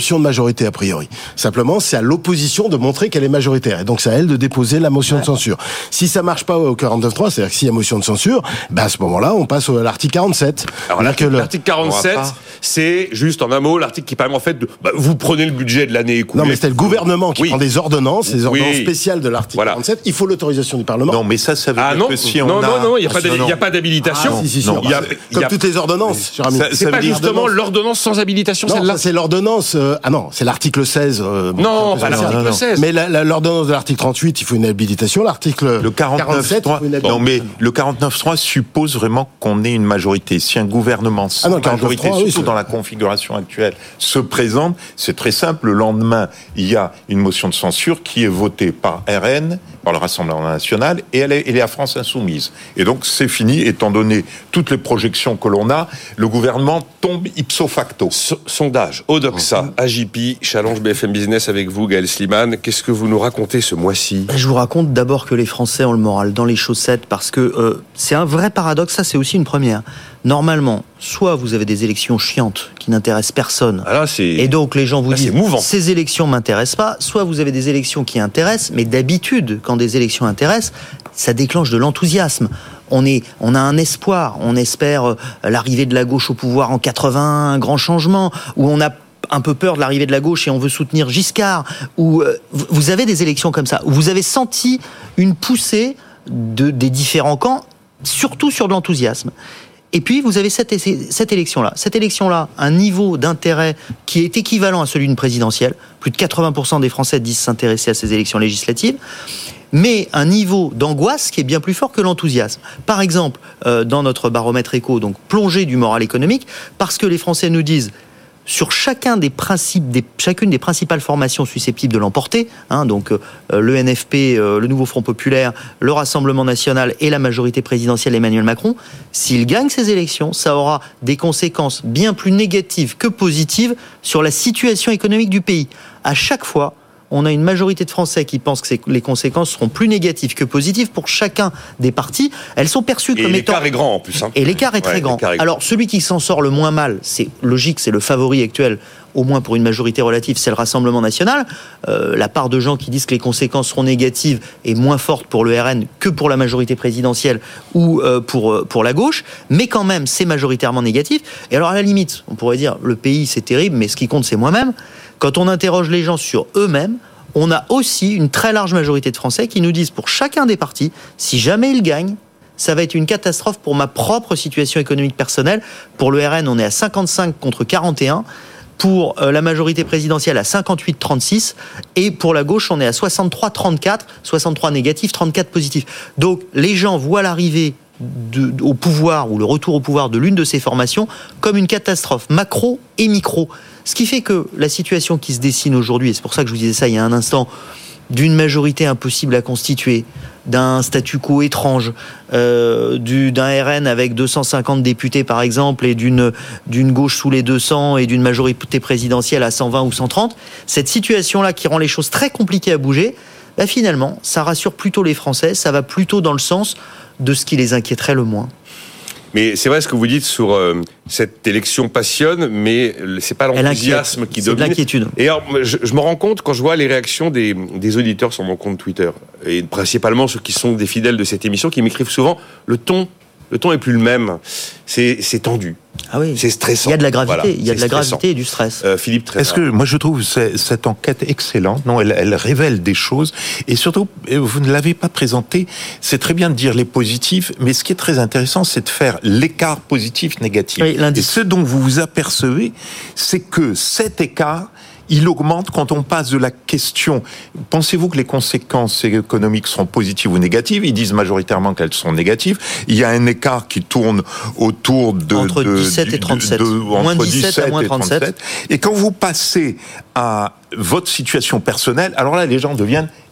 [SPEAKER 3] notion de majorité a priori. Simplement, c'est à l'opposition de montrer qu'elle est majoritaire. Et donc, c'est à elle de déposer la motion ouais. de censure. Si ça marche pas au quarante-neuf trois, c'est-à-dire que s'il y a motion de censure, ben à ce moment-là, on passe à l'article quarante-sept.
[SPEAKER 2] Alors, l'article, le... l'article quarante-sept, c'est juste en un mot l'article qui permet en fait de, bah, vous prenez le budget de l'année écoulée.
[SPEAKER 3] Non, mais c'est le gouvernement qui oui. prend des ordonnances, les ordonnances oui. spéciales de l'article voilà. quarante-sept. Il faut l'autorisation du Parlement.
[SPEAKER 4] Non, mais ça, ça veut
[SPEAKER 2] ah,
[SPEAKER 4] dire
[SPEAKER 2] non,
[SPEAKER 4] que si on
[SPEAKER 2] non,
[SPEAKER 4] a...
[SPEAKER 2] non, non, il n'y a, ah, a pas d'habilitation.
[SPEAKER 3] Ah, si, si, si, non, il y a, comme a... toutes les ordonnances, cher ami.
[SPEAKER 2] Ça, c'est ça pas justement l'ordonnance sans habilitation,
[SPEAKER 3] non,
[SPEAKER 2] celle-là.
[SPEAKER 3] Ça, c'est l'ordonnance. Euh, ah non, c'est l'article seize. Euh,
[SPEAKER 2] non, pas l'article non, non. seize.
[SPEAKER 3] Mais la, la, l'ordonnance de l'article trente-huit, il faut une habilitation. L'article
[SPEAKER 4] le quarante-neuf trois. Non, mais le quarante-neuf trois suppose vraiment qu'on ait une majorité. Si un gouvernement sans ah non, majorité, surtout oui, dans la configuration actuelle, se présente, c'est très simple. Le lendemain, il y a une motion de censure qui est votée par R N, par le Rassemblement national, et elle est, elle est à France Insoumise. Et donc, c'est fini, étant donné toutes les projections que l'on a, le gouvernement tombe ipso facto.
[SPEAKER 2] So- sondage, Odoxa, mmh. A J P, Challenge B F M Business avec vous, Gaël Slimane. Qu'est-ce que vous nous racontez ce mois-ci ?
[SPEAKER 5] Je vous raconte d'abord que les Français ont le moral dans les chaussettes, parce que euh, c'est un vrai paradoxe, ça c'est aussi une première. Normalement, soit vous avez des élections chiantes qui n'intéressent personne,
[SPEAKER 2] ah là, c'est...
[SPEAKER 5] et donc les gens vous
[SPEAKER 2] là,
[SPEAKER 5] disent « ces élections m'intéressent pas », soit vous avez des élections qui intéressent, mais d'habitude, quand des élections intéressent, ça déclenche de l'enthousiasme. On, est, on a un espoir, on espère euh, l'arrivée de la gauche au pouvoir en quatre-vingts, un grand changement, où on a un peu peur de l'arrivée de la gauche et on veut soutenir Giscard, où euh, vous avez des élections comme ça, où vous avez senti une poussée de, des différents camps, surtout sur de l'enthousiasme. Et puis, vous avez cette, cette élection-là. Cette élection-là, un niveau d'intérêt qui est équivalent à celui d'une présidentielle. Plus de quatre-vingts pour cent des Français disent s'intéresser à ces élections législatives. Mais un niveau d'angoisse qui est bien plus fort que l'enthousiasme. Par exemple, euh, dans notre baromètre éco, donc plongée du moral économique, parce que les Français nous disent... sur chacun des principes, des, chacune des principales formations susceptibles de l'emporter, hein, donc euh, le N F P, euh, le Nouveau Front Populaire, le Rassemblement National et la majorité présidentielle Emmanuel Macron, s'il gagne ces élections, ça aura des conséquences bien plus négatives que positives sur la situation économique du pays. À chaque fois, on a une majorité de Français qui pensent que les conséquences seront plus négatives que positives pour chacun des partis. Elles sont perçues
[SPEAKER 2] et
[SPEAKER 5] comme étant...
[SPEAKER 2] Et l'écart est grand en plus. Hein.
[SPEAKER 5] Et l'écart est ouais, très grand. Est Alors, celui qui s'en sort le moins mal, c'est logique, c'est le favori actuel, au moins pour une majorité relative, c'est le Rassemblement National. Euh, la part de gens qui disent que les conséquences seront négatives est moins forte pour le R N que pour la majorité présidentielle ou euh, pour, pour la gauche. Mais quand même, c'est majoritairement négatif. Et alors, à la limite, on pourrait dire, le pays, c'est terrible, mais ce qui compte, c'est moi-même. Quand on interroge les gens sur eux-mêmes, on a aussi une très large majorité de Français qui nous disent pour chacun des partis, si jamais ils gagnent, ça va être une catastrophe pour ma propre situation économique personnelle. Pour le R N, on est à cinquante-cinq contre quarante et un. Pour la majorité présidentielle, à cinquante-huit trente-six. Et pour la gauche, on est à soixante-trois trente-quatre. soixante-trois négatifs, trente-quatre positifs. Donc, les gens voient l'arrivée de, au pouvoir ou le retour au pouvoir de l'une de ces formations comme une catastrophe macro et micro. Ce qui fait que la situation qui se dessine aujourd'hui, et c'est pour ça que je vous disais ça il y a un instant, d'une majorité impossible à constituer, d'un statu quo étrange, euh, du, d'un R N avec deux cent cinquante députés par exemple, et d'une, d'une gauche sous les deux cents et d'une majorité présidentielle à cent vingt ou cent trente, cette situation-là qui rend les choses très compliquées à bouger, bah finalement, ça rassure plutôt les Français, ça va plutôt dans le sens de ce qui les inquiéterait le moins.
[SPEAKER 2] Mais c'est vrai ce que vous dites sur euh, cette élection passionne, mais c'est pas l'enthousiasme qui domine.
[SPEAKER 5] C'est de l'inquiétude.
[SPEAKER 2] Et alors, je, je me rends compte quand je vois les réactions des, des auditeurs sur mon compte Twitter, et principalement ceux qui sont des fidèles de cette émission, qui m'écrivent souvent le ton. Le ton est plus le même. C'est, c'est tendu.
[SPEAKER 5] Ah oui.
[SPEAKER 2] C'est stressant.
[SPEAKER 5] Il y a de la gravité.
[SPEAKER 2] Voilà,
[SPEAKER 5] il y a de la
[SPEAKER 2] stressant.
[SPEAKER 5] gravité et du stress.
[SPEAKER 2] Euh, Philippe Trézard.
[SPEAKER 4] Est-ce que moi je trouve cette enquête excellente. Non, elle, elle révèle des choses et surtout vous ne l'avez pas présenté. C'est très bien de dire les positifs, mais ce qui est très intéressant, c'est de faire l'écart positif-négatif.
[SPEAKER 5] Oui,
[SPEAKER 4] et ce dont vous vous apercevez, c'est que cet écart, il augmente quand on passe de la question « Pensez-vous que les conséquences économiques seront positives ou négatives ?» Ils disent majoritairement qu'elles sont négatives. Il y a un écart qui tourne autour de...
[SPEAKER 5] Entre
[SPEAKER 4] de,
[SPEAKER 5] dix-sept et trente-sept.
[SPEAKER 4] De, de,
[SPEAKER 5] moins dix-sept à moins trente-sept.
[SPEAKER 4] Et quand vous passez à votre situation personnelle, alors là, les gens deviennent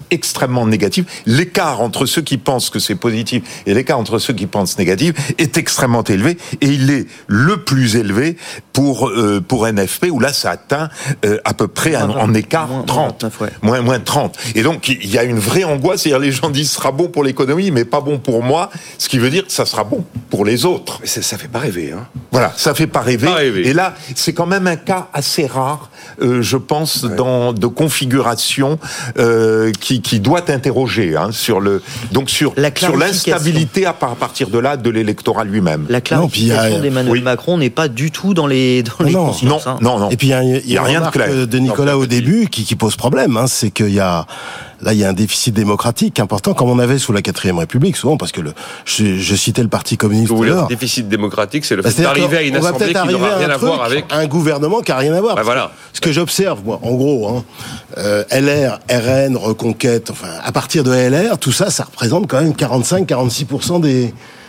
[SPEAKER 4] extrêmement négative. L'écart entre ceux qui pensent que c'est positif et l'écart entre ceux qui pensent négatif est extrêmement élevé, et il est le plus élevé pour euh, pour N F P, où là ça atteint euh, à peu près un, en écart moins, trente, vingt-neuf, ouais. moins moins trente. Et donc il y a une vraie angoisse, c'est-à-dire les gens disent ce sera bon pour l'économie, mais pas bon pour moi, ce qui veut dire que ça sera bon pour les autres.
[SPEAKER 2] Mais ça, ça fait pas rêver, hein.
[SPEAKER 4] Voilà, ça fait pas rêver.
[SPEAKER 2] Pas rêver.
[SPEAKER 4] Et là, c'est quand même un cas assez rare, euh, je pense, ouais. dans de configuration euh, qui qui doit interroger hein, sur le donc sur sur l'instabilité à partir de là de l'électorat lui-même.
[SPEAKER 5] La clarification d'Emmanuel oui. Macron n'est pas du tout dans les dans les
[SPEAKER 3] non,
[SPEAKER 5] consciences.
[SPEAKER 4] Non,
[SPEAKER 5] hein.
[SPEAKER 4] non, non.
[SPEAKER 3] Et puis il y a, y a, y a rien de clair de Nicolas non, au début qui, qui pose problème, hein, c'est qu'il y a là il y a un déficit démocratique important comme on avait sous la quatrième République souvent, parce que le je, je citais le Parti communiste.
[SPEAKER 2] Vous voulez dire déficit démocratique, c'est le bah, fait d'arriver à une assemblée qui n'aura rien à voir avec
[SPEAKER 3] un gouvernement qui a rien à voir.
[SPEAKER 2] Bah, voilà.
[SPEAKER 3] Ce que j'observe moi, en gros, hein, euh, L R, R N, Reconquête, enfin à partir de L R, tout ça, ça représente quand même quarante-cinq à quarante-six pour cent des.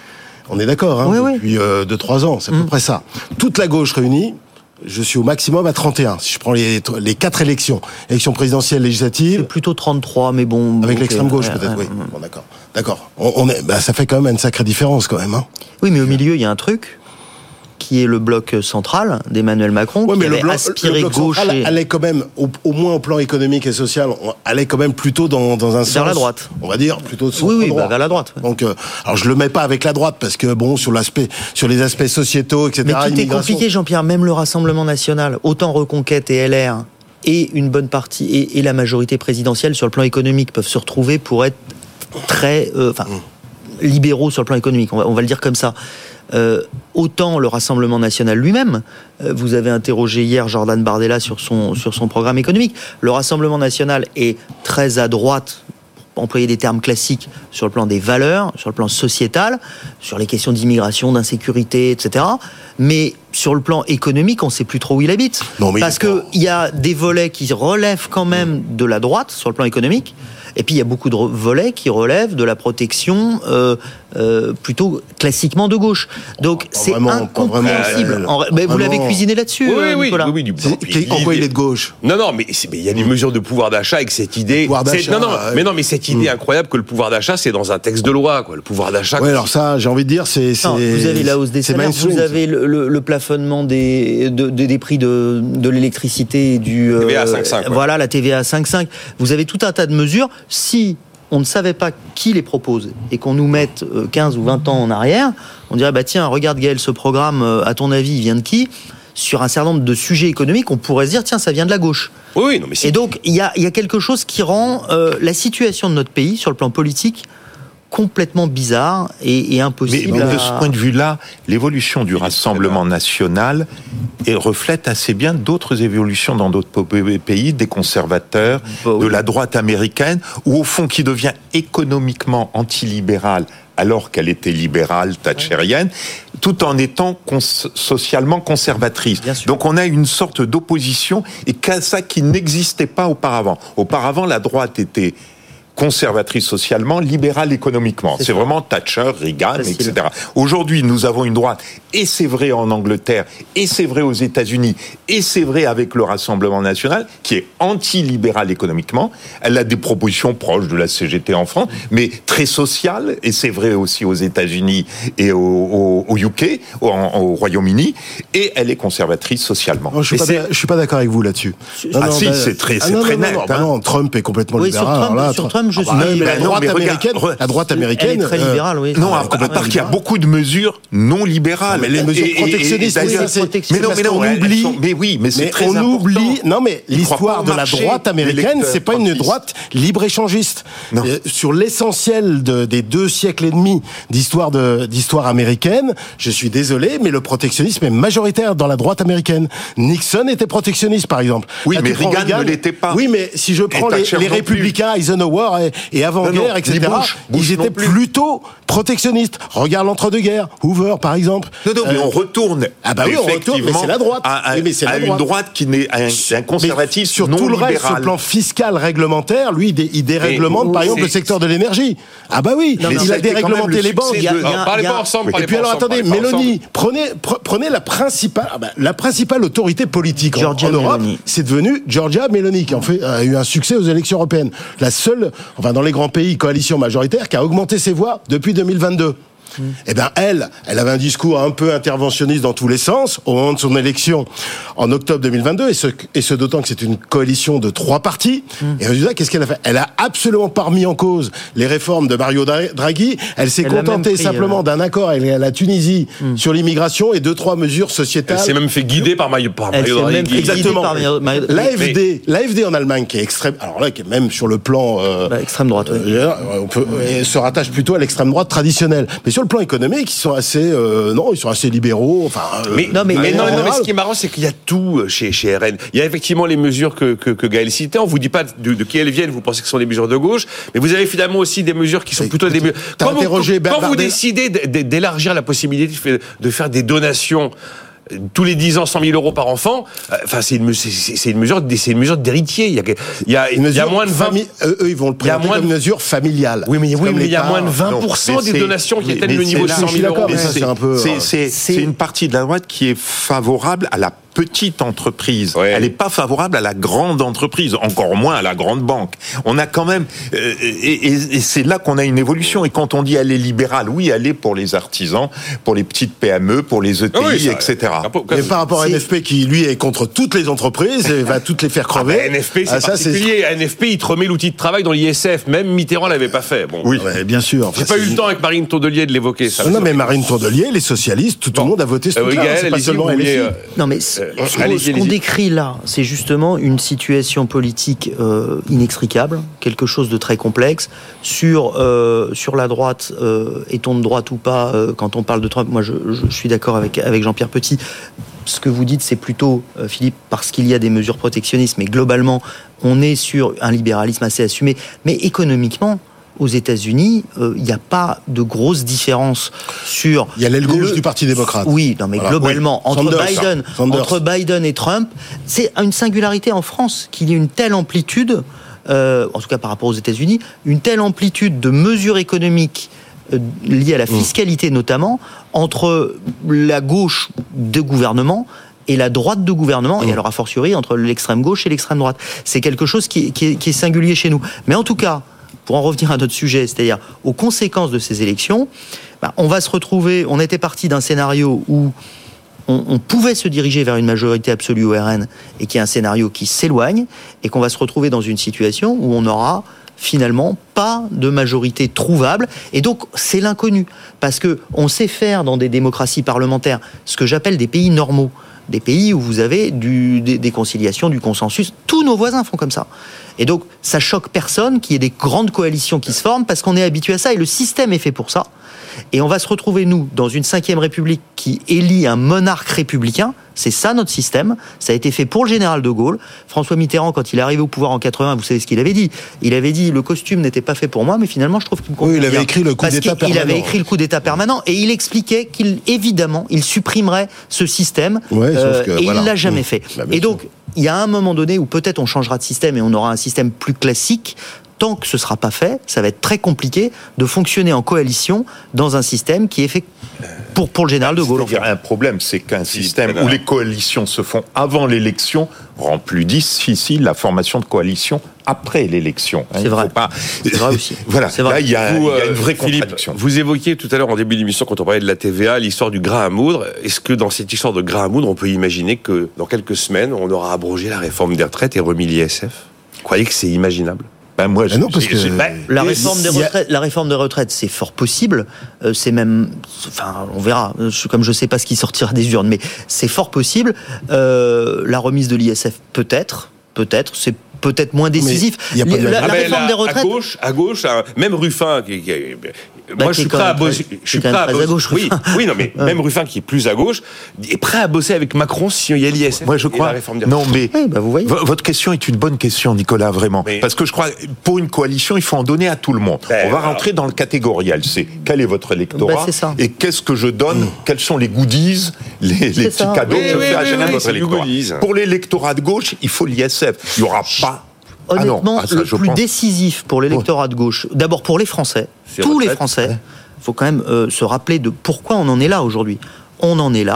[SPEAKER 3] On est d'accord, hein,
[SPEAKER 5] oui,
[SPEAKER 3] depuis euh, deux trois ans, c'est à mmh. peu près ça. Toute la gauche réunie. Je suis au maximum à trente et un. Si je prends les, les quatre élections, élections présidentielles, législatives.
[SPEAKER 5] C'est plutôt trente-trois, mais bon.
[SPEAKER 3] Avec
[SPEAKER 5] okay.
[SPEAKER 3] l'extrême gauche,
[SPEAKER 5] ouais,
[SPEAKER 3] peut-être,
[SPEAKER 5] ouais,
[SPEAKER 3] oui.
[SPEAKER 5] ouais.
[SPEAKER 3] Bon, d'accord. D'accord. On, on est, bah, ça fait quand même une sacrée différence, quand même, hein.
[SPEAKER 5] Oui, mais au milieu, il y a un truc qui est le bloc central d'Emmanuel Macron,
[SPEAKER 3] ouais,
[SPEAKER 5] qui
[SPEAKER 3] mais
[SPEAKER 5] avait
[SPEAKER 3] le bloc,
[SPEAKER 5] aspiré
[SPEAKER 3] le bloc
[SPEAKER 5] gauche.
[SPEAKER 3] central
[SPEAKER 5] et...
[SPEAKER 3] allait quand même, au, au moins au plan économique et social, on allait quand même plutôt dans, dans un
[SPEAKER 5] vers
[SPEAKER 3] sens.
[SPEAKER 5] Vers la droite.
[SPEAKER 3] On va dire, plutôt de centre
[SPEAKER 5] Oui, oui,
[SPEAKER 3] droit.
[SPEAKER 5] bah vers la droite. Ouais.
[SPEAKER 3] Donc, euh, alors je le mets pas avec la droite, parce que bon, sur l'aspect, sur les aspects sociétaux, et cetera.
[SPEAKER 5] Mais tout est compliqué, Jean-Pierre, même le Rassemblement National, autant Reconquête et L R, et une bonne partie, et, et la majorité présidentielle sur le plan économique peuvent se retrouver pour être très, enfin, euh, mmh. libéraux sur le plan économique, on va, on va le dire comme ça. Euh, autant le Rassemblement National lui-même, euh, vous avez interrogé hier Jordan Bardella sur son, sur son programme économique, le Rassemblement National est très à droite, pour employer des termes classiques, sur le plan des valeurs, sur le plan sociétal, sur les questions d'immigration, d'insécurité, et cetera. Mais sur le plan économique, on ne sait plus trop où il habite. Non, mais parce qu'il y a des volets qui relèvent quand même de la droite, sur le plan économique, et puis il y a beaucoup de volets qui relèvent de la protection euh, euh, plutôt classiquement de gauche. Donc pas c'est vraiment, incompréhensible. En, mais vous l'avez cuisiné là-dessus,
[SPEAKER 2] oui,
[SPEAKER 5] euh,
[SPEAKER 2] oui,
[SPEAKER 5] Nicolas.
[SPEAKER 2] Oui, oui,
[SPEAKER 3] oui. En quoi il est de gauche ?
[SPEAKER 2] Non, non, mais il y a des mesures de pouvoir d'achat avec cette idée. Non, non, euh, mais non, mais cette idée mmh. incroyable que le pouvoir d'achat, c'est dans un texte de loi, quoi. Le pouvoir d'achat.
[SPEAKER 3] Oui, alors ça, j'ai envie de dire, c'est.
[SPEAKER 5] Non, vous avez la hausse des salaires, vous avez le, le, le plafonnement des de, de, des prix de, de l'électricité et du.
[SPEAKER 2] T V A cinq cinq.
[SPEAKER 5] Voilà, la T V A cinq cinq. Vous avez tout un tas de mesures. Si on ne savait pas qui les propose et qu'on nous mette quinze ou vingt ans en arrière, on dirait, bah tiens, regarde Gaël, ce programme, à ton avis, il vient de qui ? Sur un certain nombre de sujets économiques, on pourrait se dire, tiens, ça vient de la gauche.
[SPEAKER 2] Oui, oui, non, mais c'est...
[SPEAKER 5] Et donc, il y a, y a quelque chose qui rend euh, la situation de notre pays, sur le plan politique, complètement bizarre et, et impossible.
[SPEAKER 4] Mais, mais de
[SPEAKER 5] à...
[SPEAKER 4] ce point de vue-là, l'évolution du Rassemblement national et reflète assez bien d'autres évolutions dans d'autres pays, des conservateurs, bah, oui. de la droite américaine, ou au fond qui devient économiquement antilibérale alors qu'elle était libérale, thatchérienne, tout en étant cons- socialement conservatrice. Donc on a une sorte d'opposition, et qu'à ça qui n'existait pas auparavant. Auparavant, la droite était conservatrice socialement, libérale économiquement. C'est, c'est vraiment Thatcher, Reagan, Facile. et cetera. Aujourd'hui, nous avons une droite, et c'est vrai en Angleterre, et c'est vrai aux États-Unis, et c'est vrai avec le Rassemblement national, qui est anti-libérale économiquement. Elle a des propositions proches de la C G T en France, mais très sociales, et c'est vrai aussi aux États-Unis et au, au, au U K, au, au Royaume-Uni, et elle est conservatrice socialement.
[SPEAKER 3] Non, je suis pas, je suis pas d'accord avec vous là-dessus.
[SPEAKER 4] Non, ah non, si, bah, c'est très,
[SPEAKER 3] ah
[SPEAKER 4] c'est
[SPEAKER 3] non,
[SPEAKER 4] très
[SPEAKER 3] non,
[SPEAKER 4] net.
[SPEAKER 3] Non,
[SPEAKER 4] hein.
[SPEAKER 3] bah non, Trump est complètement
[SPEAKER 5] oui,
[SPEAKER 3] libéral.
[SPEAKER 5] Sur Trump,
[SPEAKER 3] là,
[SPEAKER 5] sur Trump je
[SPEAKER 3] ah bah,
[SPEAKER 5] suis...
[SPEAKER 3] mais la droite
[SPEAKER 4] non, mais
[SPEAKER 3] américaine,
[SPEAKER 4] regarde,
[SPEAKER 3] la droite américaine,
[SPEAKER 5] elle est très libérale, oui.
[SPEAKER 4] Non, parce qu'il y a beaucoup de mesures non libérales.
[SPEAKER 3] Mais les mesures protectionnistes,
[SPEAKER 5] oui,
[SPEAKER 4] mais non, mais non,
[SPEAKER 3] on oublie.
[SPEAKER 4] Sont, mais oui, mais c'est
[SPEAKER 3] mais
[SPEAKER 4] très
[SPEAKER 3] on
[SPEAKER 4] important.
[SPEAKER 3] oublie. Non, mais l'histoire de la droite américaine, c'est pas une droite libre-échangiste. Euh, sur l'essentiel de, des deux siècles et demi d'histoire de d'histoire américaine, je suis désolé, mais le protectionnisme est majoritaire dans la droite américaine. Nixon était protectionniste, par exemple.
[SPEAKER 4] Oui,
[SPEAKER 3] Là,
[SPEAKER 4] mais Reagan, Reagan ne l'était pas.
[SPEAKER 3] Oui, mais si je prends les, les républicains, Eisenhower et, et avant-guerre, et cetera, Bush, Bush ils étaient plutôt protectionnistes. Regarde l'entre-deux-guerres, Hoover, par exemple.
[SPEAKER 4] Non, non, mais euh, on retourne.
[SPEAKER 3] Ah bah oui, on retourne, mais c'est la droite.
[SPEAKER 4] À, à,
[SPEAKER 3] oui, mais c'est
[SPEAKER 4] à
[SPEAKER 3] la droite.
[SPEAKER 4] une droite qui n'est un, un conservatisme
[SPEAKER 3] sur
[SPEAKER 4] non
[SPEAKER 3] tout le
[SPEAKER 4] libéral.
[SPEAKER 3] reste, sur le plan fiscal réglementaire, lui, il déréglemente,
[SPEAKER 2] mais,
[SPEAKER 3] par exemple, le secteur de l'énergie. Ah bah oui, non, il a déréglementé les banques.
[SPEAKER 2] De... Alors, parlez pas ensemble.
[SPEAKER 3] Et puis alors, attendez, Mélanie, prenez, prenez la principale, ah bah, la principale autorité politique en, en Europe, c'est devenu Giorgia Meloni, qui en fait a eu un succès aux élections européennes. La seule enfin dans les grands pays, coalition majoritaire, qui a augmenté ses voix depuis deux mille vingt-deux. Mmh. Eh bien, elle, elle avait un discours un peu interventionniste dans tous les sens au moment de son élection en octobre deux mille vingt-deux, et ce, et ce d'autant que c'est une coalition de trois partis. Mmh. Et résultat, qu'est-ce qu'elle a fait ? Elle a absolument pas remis en cause les réformes de Mario Draghi. Elle s'est elle contentée pris, simplement euh... d'un accord avec la Tunisie mmh. sur l'immigration et deux trois mesures sociétales.
[SPEAKER 2] Elle s'est même fait guider par Mario, par Mario Draghi.
[SPEAKER 3] Même exactement. Par Mario... L'A F D, l'A F D en Allemagne qui est extrême, alors là, qui est même sur le plan euh,
[SPEAKER 5] bah, extrême droite, ouais.
[SPEAKER 3] euh, on peut, euh, se rattache plutôt à l'extrême droite traditionnelle. Mais sur le plan économique, ils sont assez, euh, non, ils sont assez libéraux. Enfin, euh,
[SPEAKER 2] mais non, mais, mais, non, non, mais ce qui est marrant, c'est qu'il y a tout chez, chez R N. Il y a effectivement les mesures que, que, que Gaël citait. On vous dit pas de, de qui elles viennent. Vous pensez que ce sont des mesures de gauche, mais vous avez finalement aussi des mesures qui sont et, plutôt des mesures. Quand, vous, quand vous décidez d'élargir la possibilité de faire des donations tous les dix ans, cent mille euros par enfant. Enfin, c'est une, c'est, c'est une mesure, c'est une mesure d'héritier. Il y a, il y a, il y a moins de vingt.
[SPEAKER 3] Fami- eux, ils vont le présenter comme une mesure familiale.
[SPEAKER 2] Oui, mais, oui, mais il y a moins de vingt pour cent non, des donations qui atteignent le niveau de cent mille euros.
[SPEAKER 4] Mais c'est, un peu, c'est, c'est, c'est, c'est une partie de la droite qui est favorable à la petite entreprise. Ouais. Elle n'est pas favorable à la grande entreprise, encore moins à la grande banque. On a quand même, euh, et, et, et c'est là qu'on a une évolution. Et quand on dit elle est libérale, oui, elle est pour les artisans, pour les petites P M E, pour les E T I, ah oui, ça, et cetera.
[SPEAKER 3] Et par rapport à N F P qui, lui, est contre toutes les entreprises et va toutes les faire crever.
[SPEAKER 2] Ah bah N F P, c'est ah, ça, particulier. C'est... N F P, il te remet l'outil de travail dans l'I S F. Même Mitterrand l'avait pas fait. Bon.
[SPEAKER 3] Oui, ouais, bien sûr.
[SPEAKER 2] J'ai pas eu le temps avec Marine Tondelier de l'évoquer. Ça,
[SPEAKER 3] non, mais Marine Tondelier, les socialistes, tout, bon. tout le monde a voté ce truc-là. Euh, c'est pas seulement L F I.
[SPEAKER 5] Euh, non, mais euh, ce, allez, ce qu'on décrit là, c'est justement une situation politique euh, inextricable, quelque chose de très complexe. Sur, euh, sur la droite, euh, est-on de droite ou pas euh, quand on parle de Trump ? Moi, je, je suis d'accord avec, avec Jean-Pierre Petit. Ce que vous dites, c'est plutôt, euh, Philippe, parce qu'il y a des mesures protectionnistes, mais globalement, on est sur un libéralisme assez assumé. Mais économiquement, aux États-Unis, il euh, n'y a pas de grosse différence sur.
[SPEAKER 3] Il y a l'aile gauche le... du Parti démocrate.
[SPEAKER 5] Oui, non, mais voilà. globalement, oui. entre, Sanders, Biden, entre Biden et Trump, c'est une singularité en France qu'il y ait une telle amplitude, euh, en tout cas par rapport aux États-Unis, une telle amplitude de mesures économiques euh, liées à la fiscalité mmh. notamment, entre la gauche de gouvernement et la droite de gouvernement, mmh. et alors a fortiori entre l'extrême gauche et l'extrême droite. C'est quelque chose qui, qui, est, qui est singulier chez nous. Mais en tout cas, pour en revenir à notre sujet, c'est-à-dire aux conséquences de ces élections, bah, on va se retrouver, on était parti d'un scénario où on, on pouvait se diriger vers une majorité absolue au R N, et qui est un scénario qui s'éloigne, et qu'on va se retrouver dans une situation où on n'aura finalement pas de majorité trouvable, et donc c'est l'inconnu, parce que on sait faire dans des démocraties parlementaires ce que j'appelle des pays normaux, des pays où vous avez du, des, des conciliations, du consensus. Tous nos voisins font comme ça. Et donc, ça choque personne qu'il y ait des grandes coalitions qui se forment parce qu'on est habitué à ça et le système est fait pour ça. Et on va se retrouver, nous, dans une cinquième république qui élit un monarque républicain. C'est ça notre système. Ça a été fait pour le général de Gaulle. François Mitterrand, quand il est arrivé au pouvoir en quatre-vingts, vous savez ce qu'il avait dit. Il avait dit, le costume n'était pas fait pour moi, mais finalement, je trouve qu'il me convient.
[SPEAKER 3] Oui, il avait écrit le coup
[SPEAKER 5] parce
[SPEAKER 3] d'état permanent.
[SPEAKER 5] Il avait écrit le coup d'état permanent et il expliquait qu'il, évidemment, il supprimerait ce système. Ouais, euh, que, et voilà. il l'a jamais fait. Bah, et donc, sûr. il y a un moment donné où peut-être on changera de système et on aura un système plus classique. Tant que ce ne sera pas fait, ça va être très compliqué de fonctionner en coalition dans un système qui est fait pour, pour le général de Gaulle.
[SPEAKER 4] Il y a un problème, c'est qu'un système où les coalitions se font avant l'élection rend plus difficile la formation de coalition après l'élection.
[SPEAKER 5] C'est vrai. Pas... C'est vrai aussi.
[SPEAKER 4] Voilà.
[SPEAKER 5] C'est vrai.
[SPEAKER 4] Là, il y a,
[SPEAKER 2] vous,
[SPEAKER 4] il y a une vraie
[SPEAKER 2] Philippe,
[SPEAKER 4] contradiction.
[SPEAKER 2] Vous évoquiez tout à l'heure en début d'émission, quand on parlait de la T V A, l'histoire du grain à moudre. Est-ce que dans cette histoire de grain à moudre, on peut imaginer que dans quelques semaines, on aura abrogé la réforme des retraites et remis l'I S F ? Vous croyez que c'est imaginable ?
[SPEAKER 4] Ben moi,
[SPEAKER 3] je, non, parce que
[SPEAKER 5] ben, la réforme des retraites, la réforme des retraites, c'est fort possible. Euh, c'est même, enfin, on verra. Je, comme je sais pas ce qui sortira des urnes, mais c'est fort possible. Euh, la remise de l'I S F, peut-être, peut-être. C'est peut-être moins décisif.
[SPEAKER 3] Y a pas de
[SPEAKER 5] la, la,
[SPEAKER 2] ah
[SPEAKER 5] la réforme
[SPEAKER 2] la,
[SPEAKER 5] des retraites.
[SPEAKER 2] À gauche, à gauche, même Ruffin, qui, qui,
[SPEAKER 5] bah,
[SPEAKER 2] moi je suis prêt à bosser.
[SPEAKER 5] Très,
[SPEAKER 2] je suis prêt à bosser.
[SPEAKER 5] À gauche,
[SPEAKER 2] oui, oui, non, mais ouais. même Ruffin qui est plus à gauche est prêt à bosser avec Macron s'il y a l'I S F.
[SPEAKER 4] Moi, je crois. Non, mais
[SPEAKER 5] oui, bah, vous voyez.
[SPEAKER 4] V- votre question est une bonne question, Nicolas, vraiment, mais... parce que je crois pour une coalition, il faut en donner à tout le monde. Ben, On va alors... rentrer dans le catégoriel. C'est quel est votre électorat
[SPEAKER 5] ben,
[SPEAKER 4] et qu'est-ce que je donne, mmh. quels sont les goodies, les, les petits ça. cadeaux oui, que je oui, fais oui, à générer oui, votre électorat. Pour l'électorat de gauche, il faut l'I S F. Il n'y aura pas.
[SPEAKER 5] Honnêtement,
[SPEAKER 4] ah non, ah, ça,
[SPEAKER 5] le plus
[SPEAKER 4] pense.
[SPEAKER 5] décisif pour l'électorat de gauche, d'abord pour les Français, c'est tous retraite. les Français, il ouais. faut quand même euh, se rappeler de pourquoi on en est là aujourd'hui. On en est là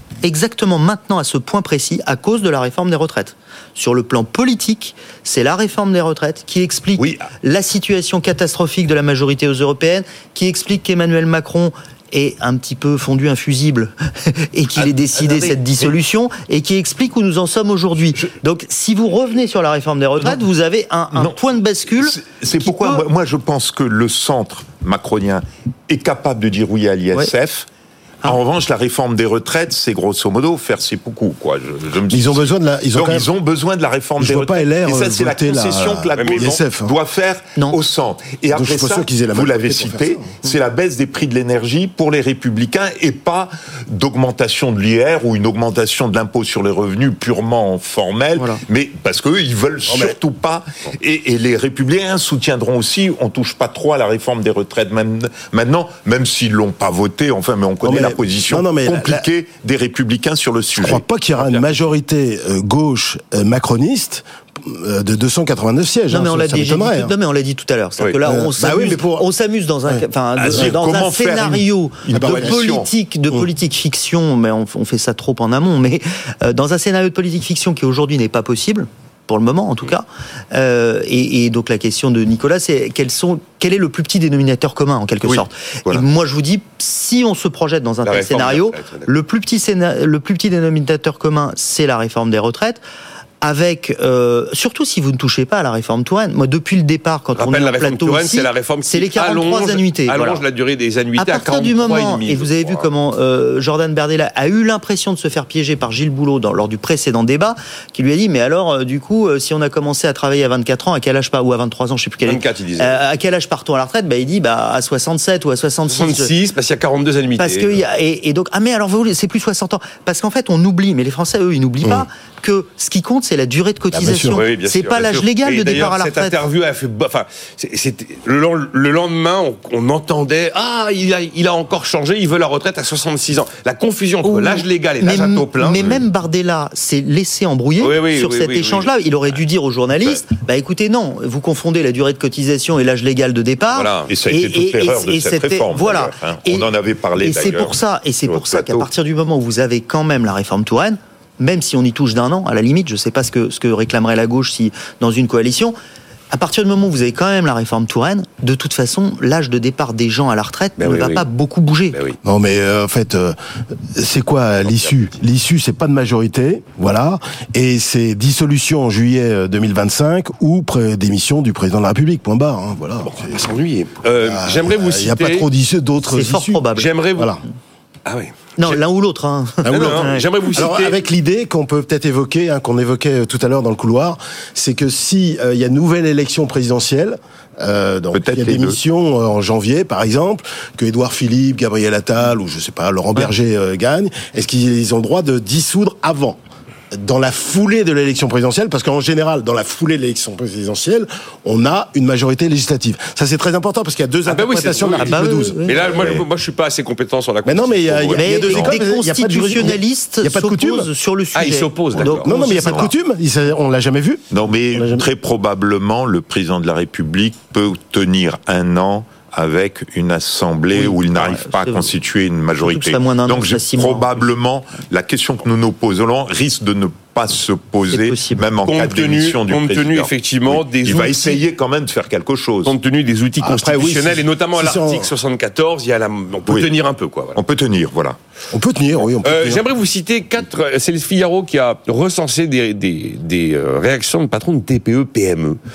[SPEAKER 5] exactement maintenant à ce point précis à cause de la réforme des retraites. Sur le plan politique, c'est la réforme des retraites qui explique oui. la situation catastrophique de la majorité européenne, qui explique qu'Emmanuel Macron est un petit peu fondu un fusible et qu'il ait décidé cette dissolution et qui explique où nous en sommes aujourd'hui. Je... Donc, si vous revenez sur la réforme des retraites, non. vous avez un, un point de bascule.
[SPEAKER 4] C'est, c'est pourquoi peut... moi je pense que le centre macronien est capable de dire oui à l'I S F. Ouais. En revanche, la réforme des retraites, c'est grosso modo faire ses beaucoup, quoi. Je, je me dis,
[SPEAKER 3] ils ont besoin de la, ils ont,
[SPEAKER 4] donc,
[SPEAKER 3] même,
[SPEAKER 4] ils ont besoin de la réforme des retraites.
[SPEAKER 3] Pas L R,
[SPEAKER 4] et ça, c'est la concession la, que la gauche hein. doit faire non. au centre. Et donc, après ça, vous l'avez cité, c'est la baisse des prix de l'énergie pour les Républicains et pas d'augmentation de l'I R ou une augmentation de l'impôt sur les revenus purement formelle, voilà. mais parce qu'eux, ils veulent non, surtout mais... pas. Et, et les Républicains soutiendront aussi. On touche pas trop à la réforme des retraites même maintenant, même s'ils l'ont pas voté. Enfin, mais on connaît non, mais... la position non, non, compliquée la... des Républicains sur le sujet.
[SPEAKER 3] Je ne crois pas qu'il y aura une majorité euh, gauche euh, macroniste euh, de deux cent quatre-vingt-neuf sièges.
[SPEAKER 5] Non, mais on
[SPEAKER 3] hein,
[SPEAKER 5] l'a
[SPEAKER 3] ça
[SPEAKER 5] dit,
[SPEAKER 3] hein.
[SPEAKER 5] non, mais on l'a dit tout à l'heure. C'est-à-dire oui. que là, on, euh, s'amuse, bah oui, pour... on s'amuse dans un, ouais. enfin, ah, de, dans un scénario une, une de politique, de politique mmh. fiction, mais on, on fait ça trop en amont, mais euh, dans un scénario de politique fiction qui aujourd'hui n'est pas possible. Pour le moment, en tout cas. Euh, et, et donc, la question de Nicolas, c'est quels sont, quel est le plus petit dénominateur commun, en quelque oui, sorte. Voilà. Et moi, je vous dis, si on se projette dans un tel scénario, le plus petit scénario, le plus petit dénominateur commun, c'est la réforme des retraites. Avec, euh, surtout si vous ne touchez pas à la réforme Touraine. Moi, depuis le départ, quand on est en plateau
[SPEAKER 2] Touraine,
[SPEAKER 5] aussi,
[SPEAKER 2] c'est la réforme
[SPEAKER 5] c'est les quarante-trois
[SPEAKER 2] allonge,
[SPEAKER 5] annuités.
[SPEAKER 2] Allonge
[SPEAKER 5] voilà.
[SPEAKER 2] la durée des annuités à,
[SPEAKER 5] à partir du moment, et, et vous avez vu
[SPEAKER 2] voilà.
[SPEAKER 5] comment euh, Jordan Bardella a eu l'impression de se faire piéger par Gilles Boulot dans, lors du précédent débat, qui lui a dit, mais alors, euh, du coup, euh, si on a commencé à travailler à vingt-quatre ans, à quel âge pas, ou à vingt-trois ans, je sais plus quel âge.
[SPEAKER 2] vingt-quatre, il disait.
[SPEAKER 5] Euh, à quel âge partons à la retraite? Bah, il dit, bah, à soixante-sept ou à soixante-six.
[SPEAKER 2] soixante-six, parce qu'il y a quarante-deux annuités.
[SPEAKER 5] Parce que, y a, et, et donc, ah, mais alors, vous, c'est plus soixante ans. Parce qu'en fait, on oublie, mais les Français, eux, ils n'oublient mmh. pas que ce qui compte, c'est la durée de cotisation.
[SPEAKER 2] Ah, oui,
[SPEAKER 5] c'est
[SPEAKER 2] sûr,
[SPEAKER 5] pas l'âge
[SPEAKER 2] sûr.
[SPEAKER 5] légal
[SPEAKER 2] et
[SPEAKER 5] de départ à la
[SPEAKER 2] cette
[SPEAKER 5] retraite.
[SPEAKER 2] Cette interview a fait, enfin, c'était le, le lendemain, on, on entendait, ah, il a, il a encore changé, il veut la retraite à soixante-six ans. La confusion entre oh, l'âge légal et l'âge à taux plein.
[SPEAKER 5] Mais oui. même Bardella s'est laissé embrouiller oui, oui, sur oui, cet oui, échange-là. Oui. Il aurait dû dire aux journalistes, ouais. bah écoutez, non, vous confondez la durée de cotisation et l'âge légal de départ.
[SPEAKER 4] Voilà. Et ça a été toute l'erreur de cette réforme.
[SPEAKER 5] Voilà.
[SPEAKER 4] Hein. On en avait parlé
[SPEAKER 5] et
[SPEAKER 4] d'ailleurs.
[SPEAKER 5] Et c'est pour ça, et c'est pour ça qu'à partir du moment où vous avez quand même la réforme Touraine, même si on y touche d'un an, à la limite, je ne sais pas ce que, ce que réclamerait la gauche si, dans une coalition, à partir du moment où vous avez quand même la réforme Touraine, de toute façon, l'âge de départ des gens à la retraite ben ne oui, va oui. pas beaucoup bouger.
[SPEAKER 2] Ben oui.
[SPEAKER 3] Non, mais euh, en fait, euh, c'est quoi l'issue ? L'issue, c'est pas de majorité, voilà, et c'est dissolution en juillet deux mille vingt-cinq ou pré- démission du président de la République, point barre, hein, voilà.
[SPEAKER 2] Bon, on va s'ennuyer. Euh, euh, j'aimerais vous citer...
[SPEAKER 3] Il n'y a pas trop d'issues, d'autres
[SPEAKER 5] c'est
[SPEAKER 3] issues.
[SPEAKER 5] fort probable.
[SPEAKER 2] J'aimerais vous...
[SPEAKER 3] Voilà.
[SPEAKER 2] Ah oui.
[SPEAKER 5] Non, l'un ou l'autre. Hein.
[SPEAKER 3] L'un ou l'autre.
[SPEAKER 2] Non, non, j'aimerais vous citer...
[SPEAKER 3] Alors, avec l'idée qu'on peut peut-être évoquer, hein, qu'on évoquait tout à l'heure dans le couloir, c'est que si euh, il y a une nouvelle élection présidentielle, euh, donc il y a des missions euh, en janvier, par exemple, que Édouard Philippe, Gabriel Attal ou je sais pas Laurent Berger euh, gagnent, est-ce qu'ils ont le droit de dissoudre avant ? Dans la foulée de l'élection présidentielle, parce qu'en général, dans la foulée de l'élection présidentielle, on a une majorité législative. Ça, c'est très important, parce qu'il y a deux ah bah interprétations oui, de l'article ah bah douze.
[SPEAKER 2] Oui, oui. Mais là, moi, ouais. moi, je suis pas assez compétent sur la Constitution.
[SPEAKER 5] Mais non, mais il y a,
[SPEAKER 3] y a, y a deux écoles.
[SPEAKER 5] Des constitutionnalistes
[SPEAKER 3] il y a pas de coutume
[SPEAKER 5] sur le sujet.
[SPEAKER 2] Ah, ils s'opposent, d'accord.
[SPEAKER 3] Donc, non, non, mais il n'y a pas de coutume. On l'a jamais vu.
[SPEAKER 4] Non, mais très probablement, le président de la République peut tenir un an avec une assemblée oui, où il n'arrive ouais, pas à constituer une majorité. Donc, j'ai probablement, la question que nous nous posons risque de ne pas se poser, même en compte cas de démission du
[SPEAKER 2] compte
[SPEAKER 4] président.
[SPEAKER 2] Tenu, effectivement,
[SPEAKER 4] oui.
[SPEAKER 2] des
[SPEAKER 4] il
[SPEAKER 2] outils,
[SPEAKER 4] va essayer quand même de faire quelque chose.
[SPEAKER 2] Compte tenu des outils Après, constitutionnels, oui, si, et notamment si, à l'article si on... soixante-quatorze, il y a la, on peut oui. tenir un peu. Quoi, voilà.
[SPEAKER 4] On peut tenir, voilà.
[SPEAKER 3] On peut tenir, oui. On peut
[SPEAKER 2] euh,
[SPEAKER 3] tenir.
[SPEAKER 2] J'aimerais vous citer quatre... C'est le Figaro qui a recensé des, des, des euh, réactions de patrons de T P E P M E.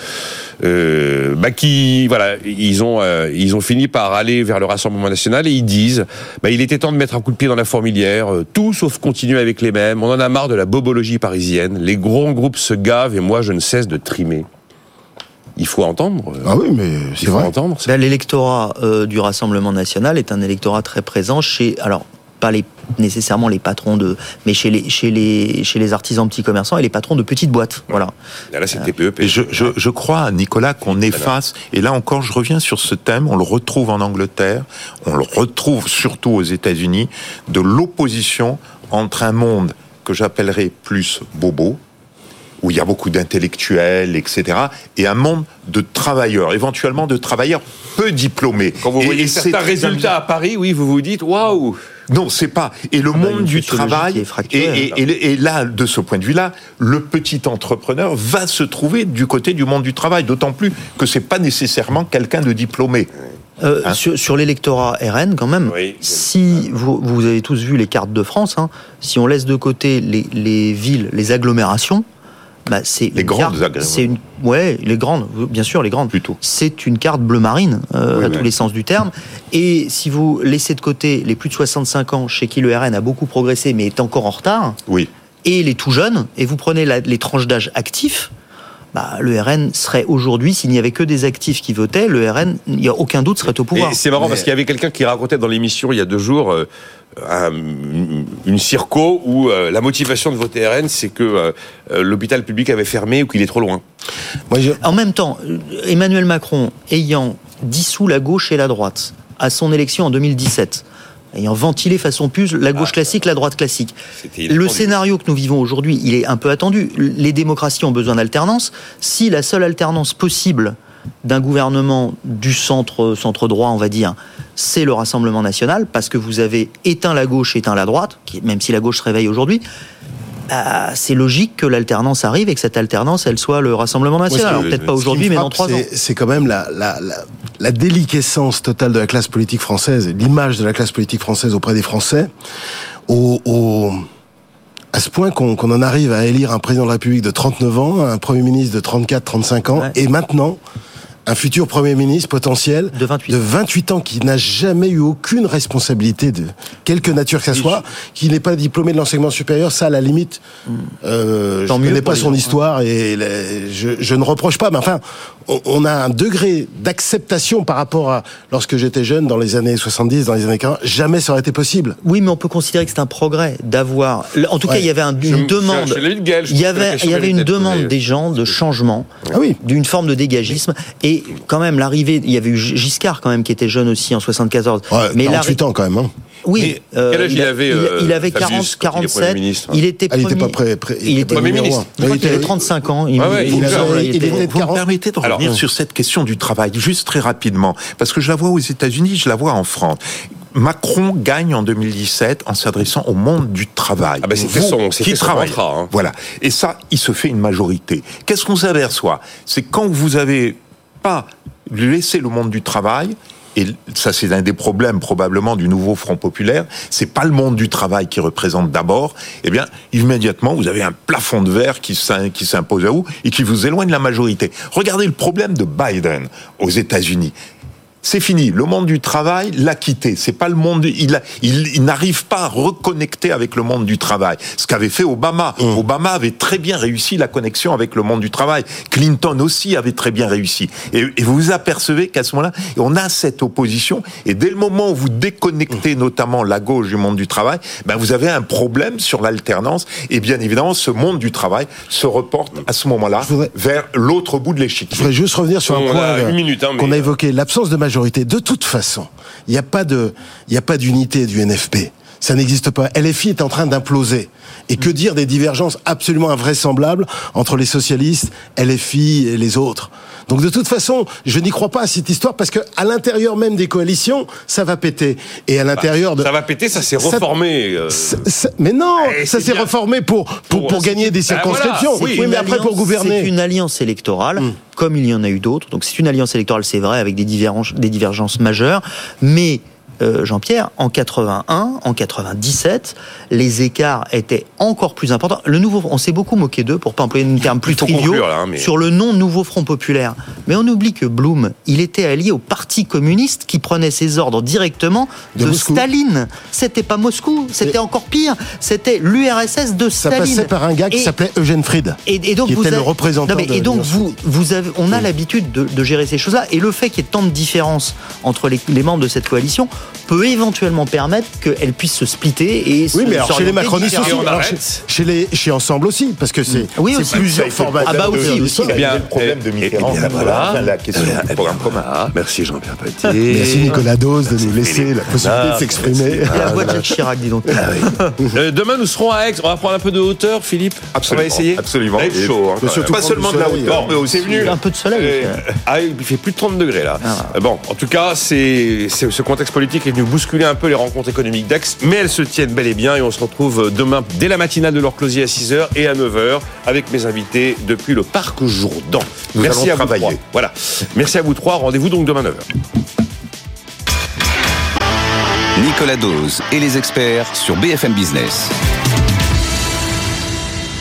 [SPEAKER 2] Euh, bah qui, voilà, ils ont, euh, ils ont fini par aller vers le Rassemblement National et ils disent, bah, il était temps de mettre un coup de pied dans la fourmilière, euh, tout sauf continuer avec les mêmes. On en a marre de la bobologie parisienne. Les gros groupes se gavent et moi je ne cesse de trimer. Il faut entendre.
[SPEAKER 3] Ah oui, mais c'est
[SPEAKER 2] il faut
[SPEAKER 3] vrai.
[SPEAKER 2] entendre.
[SPEAKER 5] Là, l'électorat euh, du Rassemblement National est un électorat très présent chez, alors pas les nécessairement les patrons de, mais chez les chez les chez les artisans petits commerçants et les patrons de petites boîtes. Voilà.
[SPEAKER 2] Là, c'est T P E.
[SPEAKER 4] Et je, je je crois, Nicolas, qu'on est face. Et là encore, je reviens sur ce thème. On le retrouve en Angleterre, on le retrouve surtout aux États-Unis, de l'opposition entre un monde que j'appellerais plus bobo, où il y a beaucoup d'intellectuels, et cetera, et un monde de travailleurs, éventuellement de travailleurs peu diplômés.
[SPEAKER 2] Quand vous
[SPEAKER 4] et,
[SPEAKER 2] voyez
[SPEAKER 4] et
[SPEAKER 2] certains résultats à Paris, oui, vous vous dites, waouh.
[SPEAKER 4] Non, c'est pas. Et le
[SPEAKER 5] Ah bah,
[SPEAKER 4] monde
[SPEAKER 5] une
[SPEAKER 4] du
[SPEAKER 5] sociologie
[SPEAKER 4] travail,
[SPEAKER 5] qui est fracturée,
[SPEAKER 4] et, et, et, et là, de ce point de vue-là, le petit entrepreneur va se trouver du côté du monde du travail, d'autant plus que c'est pas nécessairement quelqu'un de diplômé.
[SPEAKER 5] Euh,
[SPEAKER 4] Hein
[SPEAKER 5] sur, sur l'électorat R N, quand même,
[SPEAKER 2] Oui.
[SPEAKER 5] si vous, vous avez tous vu les cartes de France, hein, si on laisse de côté les, les villes, les agglomérations, bah c'est
[SPEAKER 4] Les
[SPEAKER 5] une
[SPEAKER 4] grandes
[SPEAKER 5] carte-
[SPEAKER 4] agglomérations.
[SPEAKER 5] c'est une, ouais, les grandes, bien sûr, les grandes.
[SPEAKER 4] Plutôt.
[SPEAKER 5] C'est une carte bleu marine euh,
[SPEAKER 4] Oui,
[SPEAKER 5] à
[SPEAKER 4] oui.
[SPEAKER 5] tous les sens du terme. Et si vous laissez de côté les plus de soixante-cinq ans, chez qui le R N a beaucoup progressé, mais est encore en retard,
[SPEAKER 4] Oui.
[SPEAKER 5] et les tout jeunes, et vous prenez la- les tranches d'âge actifs, bah, le R N serait aujourd'hui, s'il n'y avait que des actifs qui votaient, le R N, il n'y a aucun doute, serait au pouvoir.
[SPEAKER 2] Et c'est marrant
[SPEAKER 3] Mais-
[SPEAKER 2] parce qu'il y avait quelqu'un qui racontait dans l'émission il y a deux jours euh, un- une circo où euh, la motivation de voter R N, c'est que euh, euh, l'hôpital public avait fermé ou qu'il est trop loin.
[SPEAKER 3] Moi, je-
[SPEAKER 5] En même temps, Emmanuel Macron ayant dissous la gauche et la droite à son élection en deux mille dix-sept, ayant ventilé façon puce la gauche
[SPEAKER 2] Ah,
[SPEAKER 5] classique, la droite classique.
[SPEAKER 2] C'était
[SPEAKER 5] Le
[SPEAKER 2] inattendu.
[SPEAKER 5] scénario que nous vivons aujourd'hui, il est un peu attendu. Les démocraties ont besoin d'alternance. Si la seule alternance possible d'un gouvernement du centre, centre droit, on va dire, c'est le Rassemblement national, parce que vous avez éteint la gauche, éteint la droite, qui- même si la gauche se réveille aujourd'hui, bah, c'est logique que l'alternance arrive et que cette alternance, elle soit le Rassemblement national.
[SPEAKER 3] Moi, ce
[SPEAKER 5] Alors
[SPEAKER 3] qui-
[SPEAKER 5] peut-être pas
[SPEAKER 3] ce qui
[SPEAKER 5] aujourd'hui,
[SPEAKER 3] me
[SPEAKER 5] mais dans
[SPEAKER 3] frappe,
[SPEAKER 5] trois ans.
[SPEAKER 3] c'est- C'est quand même la, la, la, la déliquescence totale de la classe politique française, et l'image de la classe politique française auprès des Français, au, au, à ce point qu'on qu'on en arrive à élire un président de la République de trente-neuf ans, un Premier ministre de trente-quatre, trente-cinq ans,
[SPEAKER 5] Ouais.
[SPEAKER 3] et maintenant un futur Premier ministre potentiel
[SPEAKER 5] De vingt-huit.
[SPEAKER 3] de vingt-huit ans qui n'a jamais eu aucune responsabilité de quelque nature que ça soit, qui n'est pas diplômé de l'enseignement supérieur, ça à la limite, euh, je
[SPEAKER 5] Tant
[SPEAKER 3] ne
[SPEAKER 5] mieux
[SPEAKER 3] connais
[SPEAKER 5] pour
[SPEAKER 3] pas
[SPEAKER 5] les
[SPEAKER 3] son
[SPEAKER 5] gens,
[SPEAKER 3] histoire et les- je, je ne reproche pas, mais enfin, on, on a un degré d'acceptation par rapport à lorsque j'étais jeune dans les années soixante-dix, dans les années quarante, jamais ça aurait été possible.
[SPEAKER 5] Oui, mais on peut considérer que c'est un progrès d'avoir. En tout cas,
[SPEAKER 3] Ouais.
[SPEAKER 5] il y avait un-
[SPEAKER 2] Je-
[SPEAKER 5] une
[SPEAKER 2] je-
[SPEAKER 5] demande.
[SPEAKER 2] je l'ai vu de Gaël, je
[SPEAKER 5] Il y
[SPEAKER 2] trouve que la
[SPEAKER 5] avait,
[SPEAKER 2] question
[SPEAKER 5] il y avait une
[SPEAKER 2] méritait de
[SPEAKER 5] demande
[SPEAKER 2] poser.
[SPEAKER 5] des gens de changement,
[SPEAKER 3] Ah oui.
[SPEAKER 5] d'une forme de dégagisme. Et quand même, l'arrivée, il y avait eu Giscard quand même qui était jeune aussi en soixante-quatorze.
[SPEAKER 3] Ouais,
[SPEAKER 5] mais
[SPEAKER 3] quarante-huit ans quand même. Hein.
[SPEAKER 5] Oui.
[SPEAKER 2] Mais quel âge il
[SPEAKER 5] a-
[SPEAKER 2] avait,
[SPEAKER 5] Il,
[SPEAKER 2] euh,
[SPEAKER 5] il avait
[SPEAKER 2] Fabius,
[SPEAKER 5] quarante,
[SPEAKER 2] quand il est
[SPEAKER 5] quarante-sept.
[SPEAKER 2] Premier ministre
[SPEAKER 5] Il était
[SPEAKER 3] Ah, il
[SPEAKER 5] premier.
[SPEAKER 3] était pas prêt. prêt
[SPEAKER 5] Il était
[SPEAKER 2] Premier
[SPEAKER 5] numéro
[SPEAKER 2] ministre.
[SPEAKER 5] un. Je crois qu'il
[SPEAKER 3] était-
[SPEAKER 5] avait trente-cinq ans. Il,
[SPEAKER 2] Ouais, ouais,
[SPEAKER 5] il-
[SPEAKER 2] il
[SPEAKER 5] il-
[SPEAKER 3] avait-
[SPEAKER 5] il
[SPEAKER 3] il
[SPEAKER 5] était-
[SPEAKER 3] était-
[SPEAKER 4] Vous me
[SPEAKER 3] quarante.
[SPEAKER 4] permettez de revenir
[SPEAKER 2] Alors,
[SPEAKER 4] sur cette question du travail, juste très rapidement, parce que je la vois aux États-Unis, je la vois en France. Macron gagne en deux mille dix-sept en s'adressant au monde du travail.
[SPEAKER 2] Ah ben, c'était
[SPEAKER 4] Vous,
[SPEAKER 2] son- c'était
[SPEAKER 4] qui
[SPEAKER 2] son
[SPEAKER 4] travaille.
[SPEAKER 2] mantra, hein.
[SPEAKER 4] Voilà. Et ça, il se fait une majorité. Qu'est-ce qu'on s'aperçoit ? C'est quand vous avez pas laissé le monde du travail. Et ça, c'est un des problèmes probablement du nouveau Front populaire. C'est pas le monde du travail qui représente d'abord. Eh bien, immédiatement, vous avez un plafond de verre qui s'im- qui s'impose à vous et qui vous éloigne de la majorité. Regardez le problème de Biden aux États-Unis. C'est fini. Le monde du travail l'a quitté. C'est pas le monde. Il, a- il, il n'arrive pas à reconnecter avec le monde du travail. Ce qu'avait fait Obama.
[SPEAKER 3] Mmh.
[SPEAKER 4] Obama avait très bien réussi la connexion avec le monde du travail. Clinton aussi avait très bien réussi. Et, et vous vous apercevez qu'à ce moment-là, on a cette opposition. Et dès le moment où vous déconnectez notamment la gauche du monde du travail, ben vous avez un problème sur l'alternance. Et bien évidemment, ce monde du travail se reporte à ce moment-là
[SPEAKER 3] Je voudrais-
[SPEAKER 4] vers l'autre bout de
[SPEAKER 3] Je
[SPEAKER 4] l'échiquier.
[SPEAKER 3] voudrais juste revenir sur un
[SPEAKER 2] On
[SPEAKER 3] point
[SPEAKER 2] a
[SPEAKER 3] euh,
[SPEAKER 2] une minute, hein, mais-
[SPEAKER 3] qu'on a évoqué, l'absence de majorité. De toute façon, il n'y a pas de, il n'y a pas d'unité du N F P. Ça n'existe pas. L F I est en train d'imploser. Et que dire des divergences absolument invraisemblables entre les socialistes, L F I et les autres. Donc de toute façon, je n'y crois pas à cette histoire parce que à l'intérieur même des coalitions, ça va péter. Et à l'intérieur de
[SPEAKER 2] Ça va péter, ça s'est
[SPEAKER 3] Ça-
[SPEAKER 2] reformé. euh,
[SPEAKER 3] Ça- ça- mais non,
[SPEAKER 2] Eh,
[SPEAKER 3] ça
[SPEAKER 2] c'est
[SPEAKER 3] s'est
[SPEAKER 2] bien.
[SPEAKER 3] reformé pour pour,
[SPEAKER 2] Pour-
[SPEAKER 3] pour gagner des
[SPEAKER 2] Ah, voilà,
[SPEAKER 3] circonscriptions.
[SPEAKER 2] oui.
[SPEAKER 3] oui, mais
[SPEAKER 5] une
[SPEAKER 3] après pour
[SPEAKER 5] alliance-
[SPEAKER 3] gouverner.
[SPEAKER 5] C'est une alliance électorale, comme il y en a eu d'autres. Donc c'est une alliance électorale, c'est vrai, avec des divergences, des divergences majeures. Mais euh, Jean-Pierre, en quatre-vingt-un, en quatre-vingt-dix-sept, les écarts étaient encore plus importants. Le nouveau, on s'est beaucoup moqué d'eux, pour pas employer un terme plus
[SPEAKER 2] Il faut
[SPEAKER 5] trivial,
[SPEAKER 2] conclure, là, hein, mais-
[SPEAKER 5] sur le non nouveau Front populaire. Mais on oublie que Blum, il était allié au Parti communiste qui prenait ses ordres directement
[SPEAKER 3] De
[SPEAKER 5] de,
[SPEAKER 3] Moscou.
[SPEAKER 5] Staline. C'était pas Moscou, c'était
[SPEAKER 3] Mais-
[SPEAKER 5] encore pire. C'était l'U R S S de
[SPEAKER 3] Ça
[SPEAKER 5] Staline.
[SPEAKER 3] passait par un gars qui
[SPEAKER 5] Et-
[SPEAKER 3] s'appelait Eugène Fried.
[SPEAKER 5] et, et donc
[SPEAKER 3] qui
[SPEAKER 5] vous
[SPEAKER 3] était le
[SPEAKER 5] avez-
[SPEAKER 3] représentant
[SPEAKER 5] Non, mais-
[SPEAKER 3] de
[SPEAKER 5] et donc
[SPEAKER 3] l'Union
[SPEAKER 5] vous, vous avez, on a l'habitude de, de gérer ces choses-là, et le fait qu'il y ait tant de différences entre les, les membres de cette coalition peut éventuellement permettre qu'elle puisse se splitter et se
[SPEAKER 3] Oui, mais alors chez les
[SPEAKER 5] s'orienter
[SPEAKER 3] macronistes aussi.
[SPEAKER 5] différemment.
[SPEAKER 3] Alors, chez, chez les, chez Ensemble aussi, parce que c'est
[SPEAKER 5] Oui,
[SPEAKER 3] c'est
[SPEAKER 5] aussi.
[SPEAKER 3] plusieurs
[SPEAKER 4] Ça a été
[SPEAKER 3] formats.
[SPEAKER 5] Ah bah aussi, aussi.
[SPEAKER 4] C'est bien le problème de
[SPEAKER 2] Et- et
[SPEAKER 4] Mitterrand.
[SPEAKER 2] bien, voilà.
[SPEAKER 4] Enfin, la question
[SPEAKER 2] Eh bien,
[SPEAKER 4] du programme commun.
[SPEAKER 2] Ah, merci Jean-Pierre Petit.
[SPEAKER 3] Merci Nicolas Dose de nous laisser la possibilité de s'exprimer.
[SPEAKER 5] Et la voix de Jacques Chirac, dis donc.
[SPEAKER 2] Euh, demain, nous serons à Aix. On va prendre un peu de hauteur, Philippe.
[SPEAKER 4] Absolument,
[SPEAKER 2] On va essayer.
[SPEAKER 4] absolument.
[SPEAKER 2] Ça va être
[SPEAKER 4] Et-
[SPEAKER 2] chaud. hein,
[SPEAKER 3] mais
[SPEAKER 2] quand
[SPEAKER 3] surtout
[SPEAKER 2] même.
[SPEAKER 4] Pas
[SPEAKER 3] prendre
[SPEAKER 4] seulement
[SPEAKER 3] du
[SPEAKER 4] de la
[SPEAKER 3] soleil,
[SPEAKER 4] hauteur,
[SPEAKER 3] euh,
[SPEAKER 4] mais aussi
[SPEAKER 5] Il y a un peu de soleil.
[SPEAKER 2] Euh, ah, il fait plus de trente degrés là.
[SPEAKER 5] Ah.
[SPEAKER 2] Euh, Bon, en tout cas, c'est c'est- ce contexte politique politique est venue bousculer un peu les rencontres économiques d'Aix, mais elles se tiennent bel et bien et on se retrouve demain dès la matinale de Laure Closier à six heures et à neuf heures avec mes invités depuis le Parc Jourdan.
[SPEAKER 4] Nous
[SPEAKER 2] Merci
[SPEAKER 4] allons
[SPEAKER 2] à
[SPEAKER 4] travailler.
[SPEAKER 2] vous trois. Voilà. Merci à vous trois. Rendez-vous donc demain neuf heures.
[SPEAKER 1] Nicolas Dose et les experts sur B F M Business.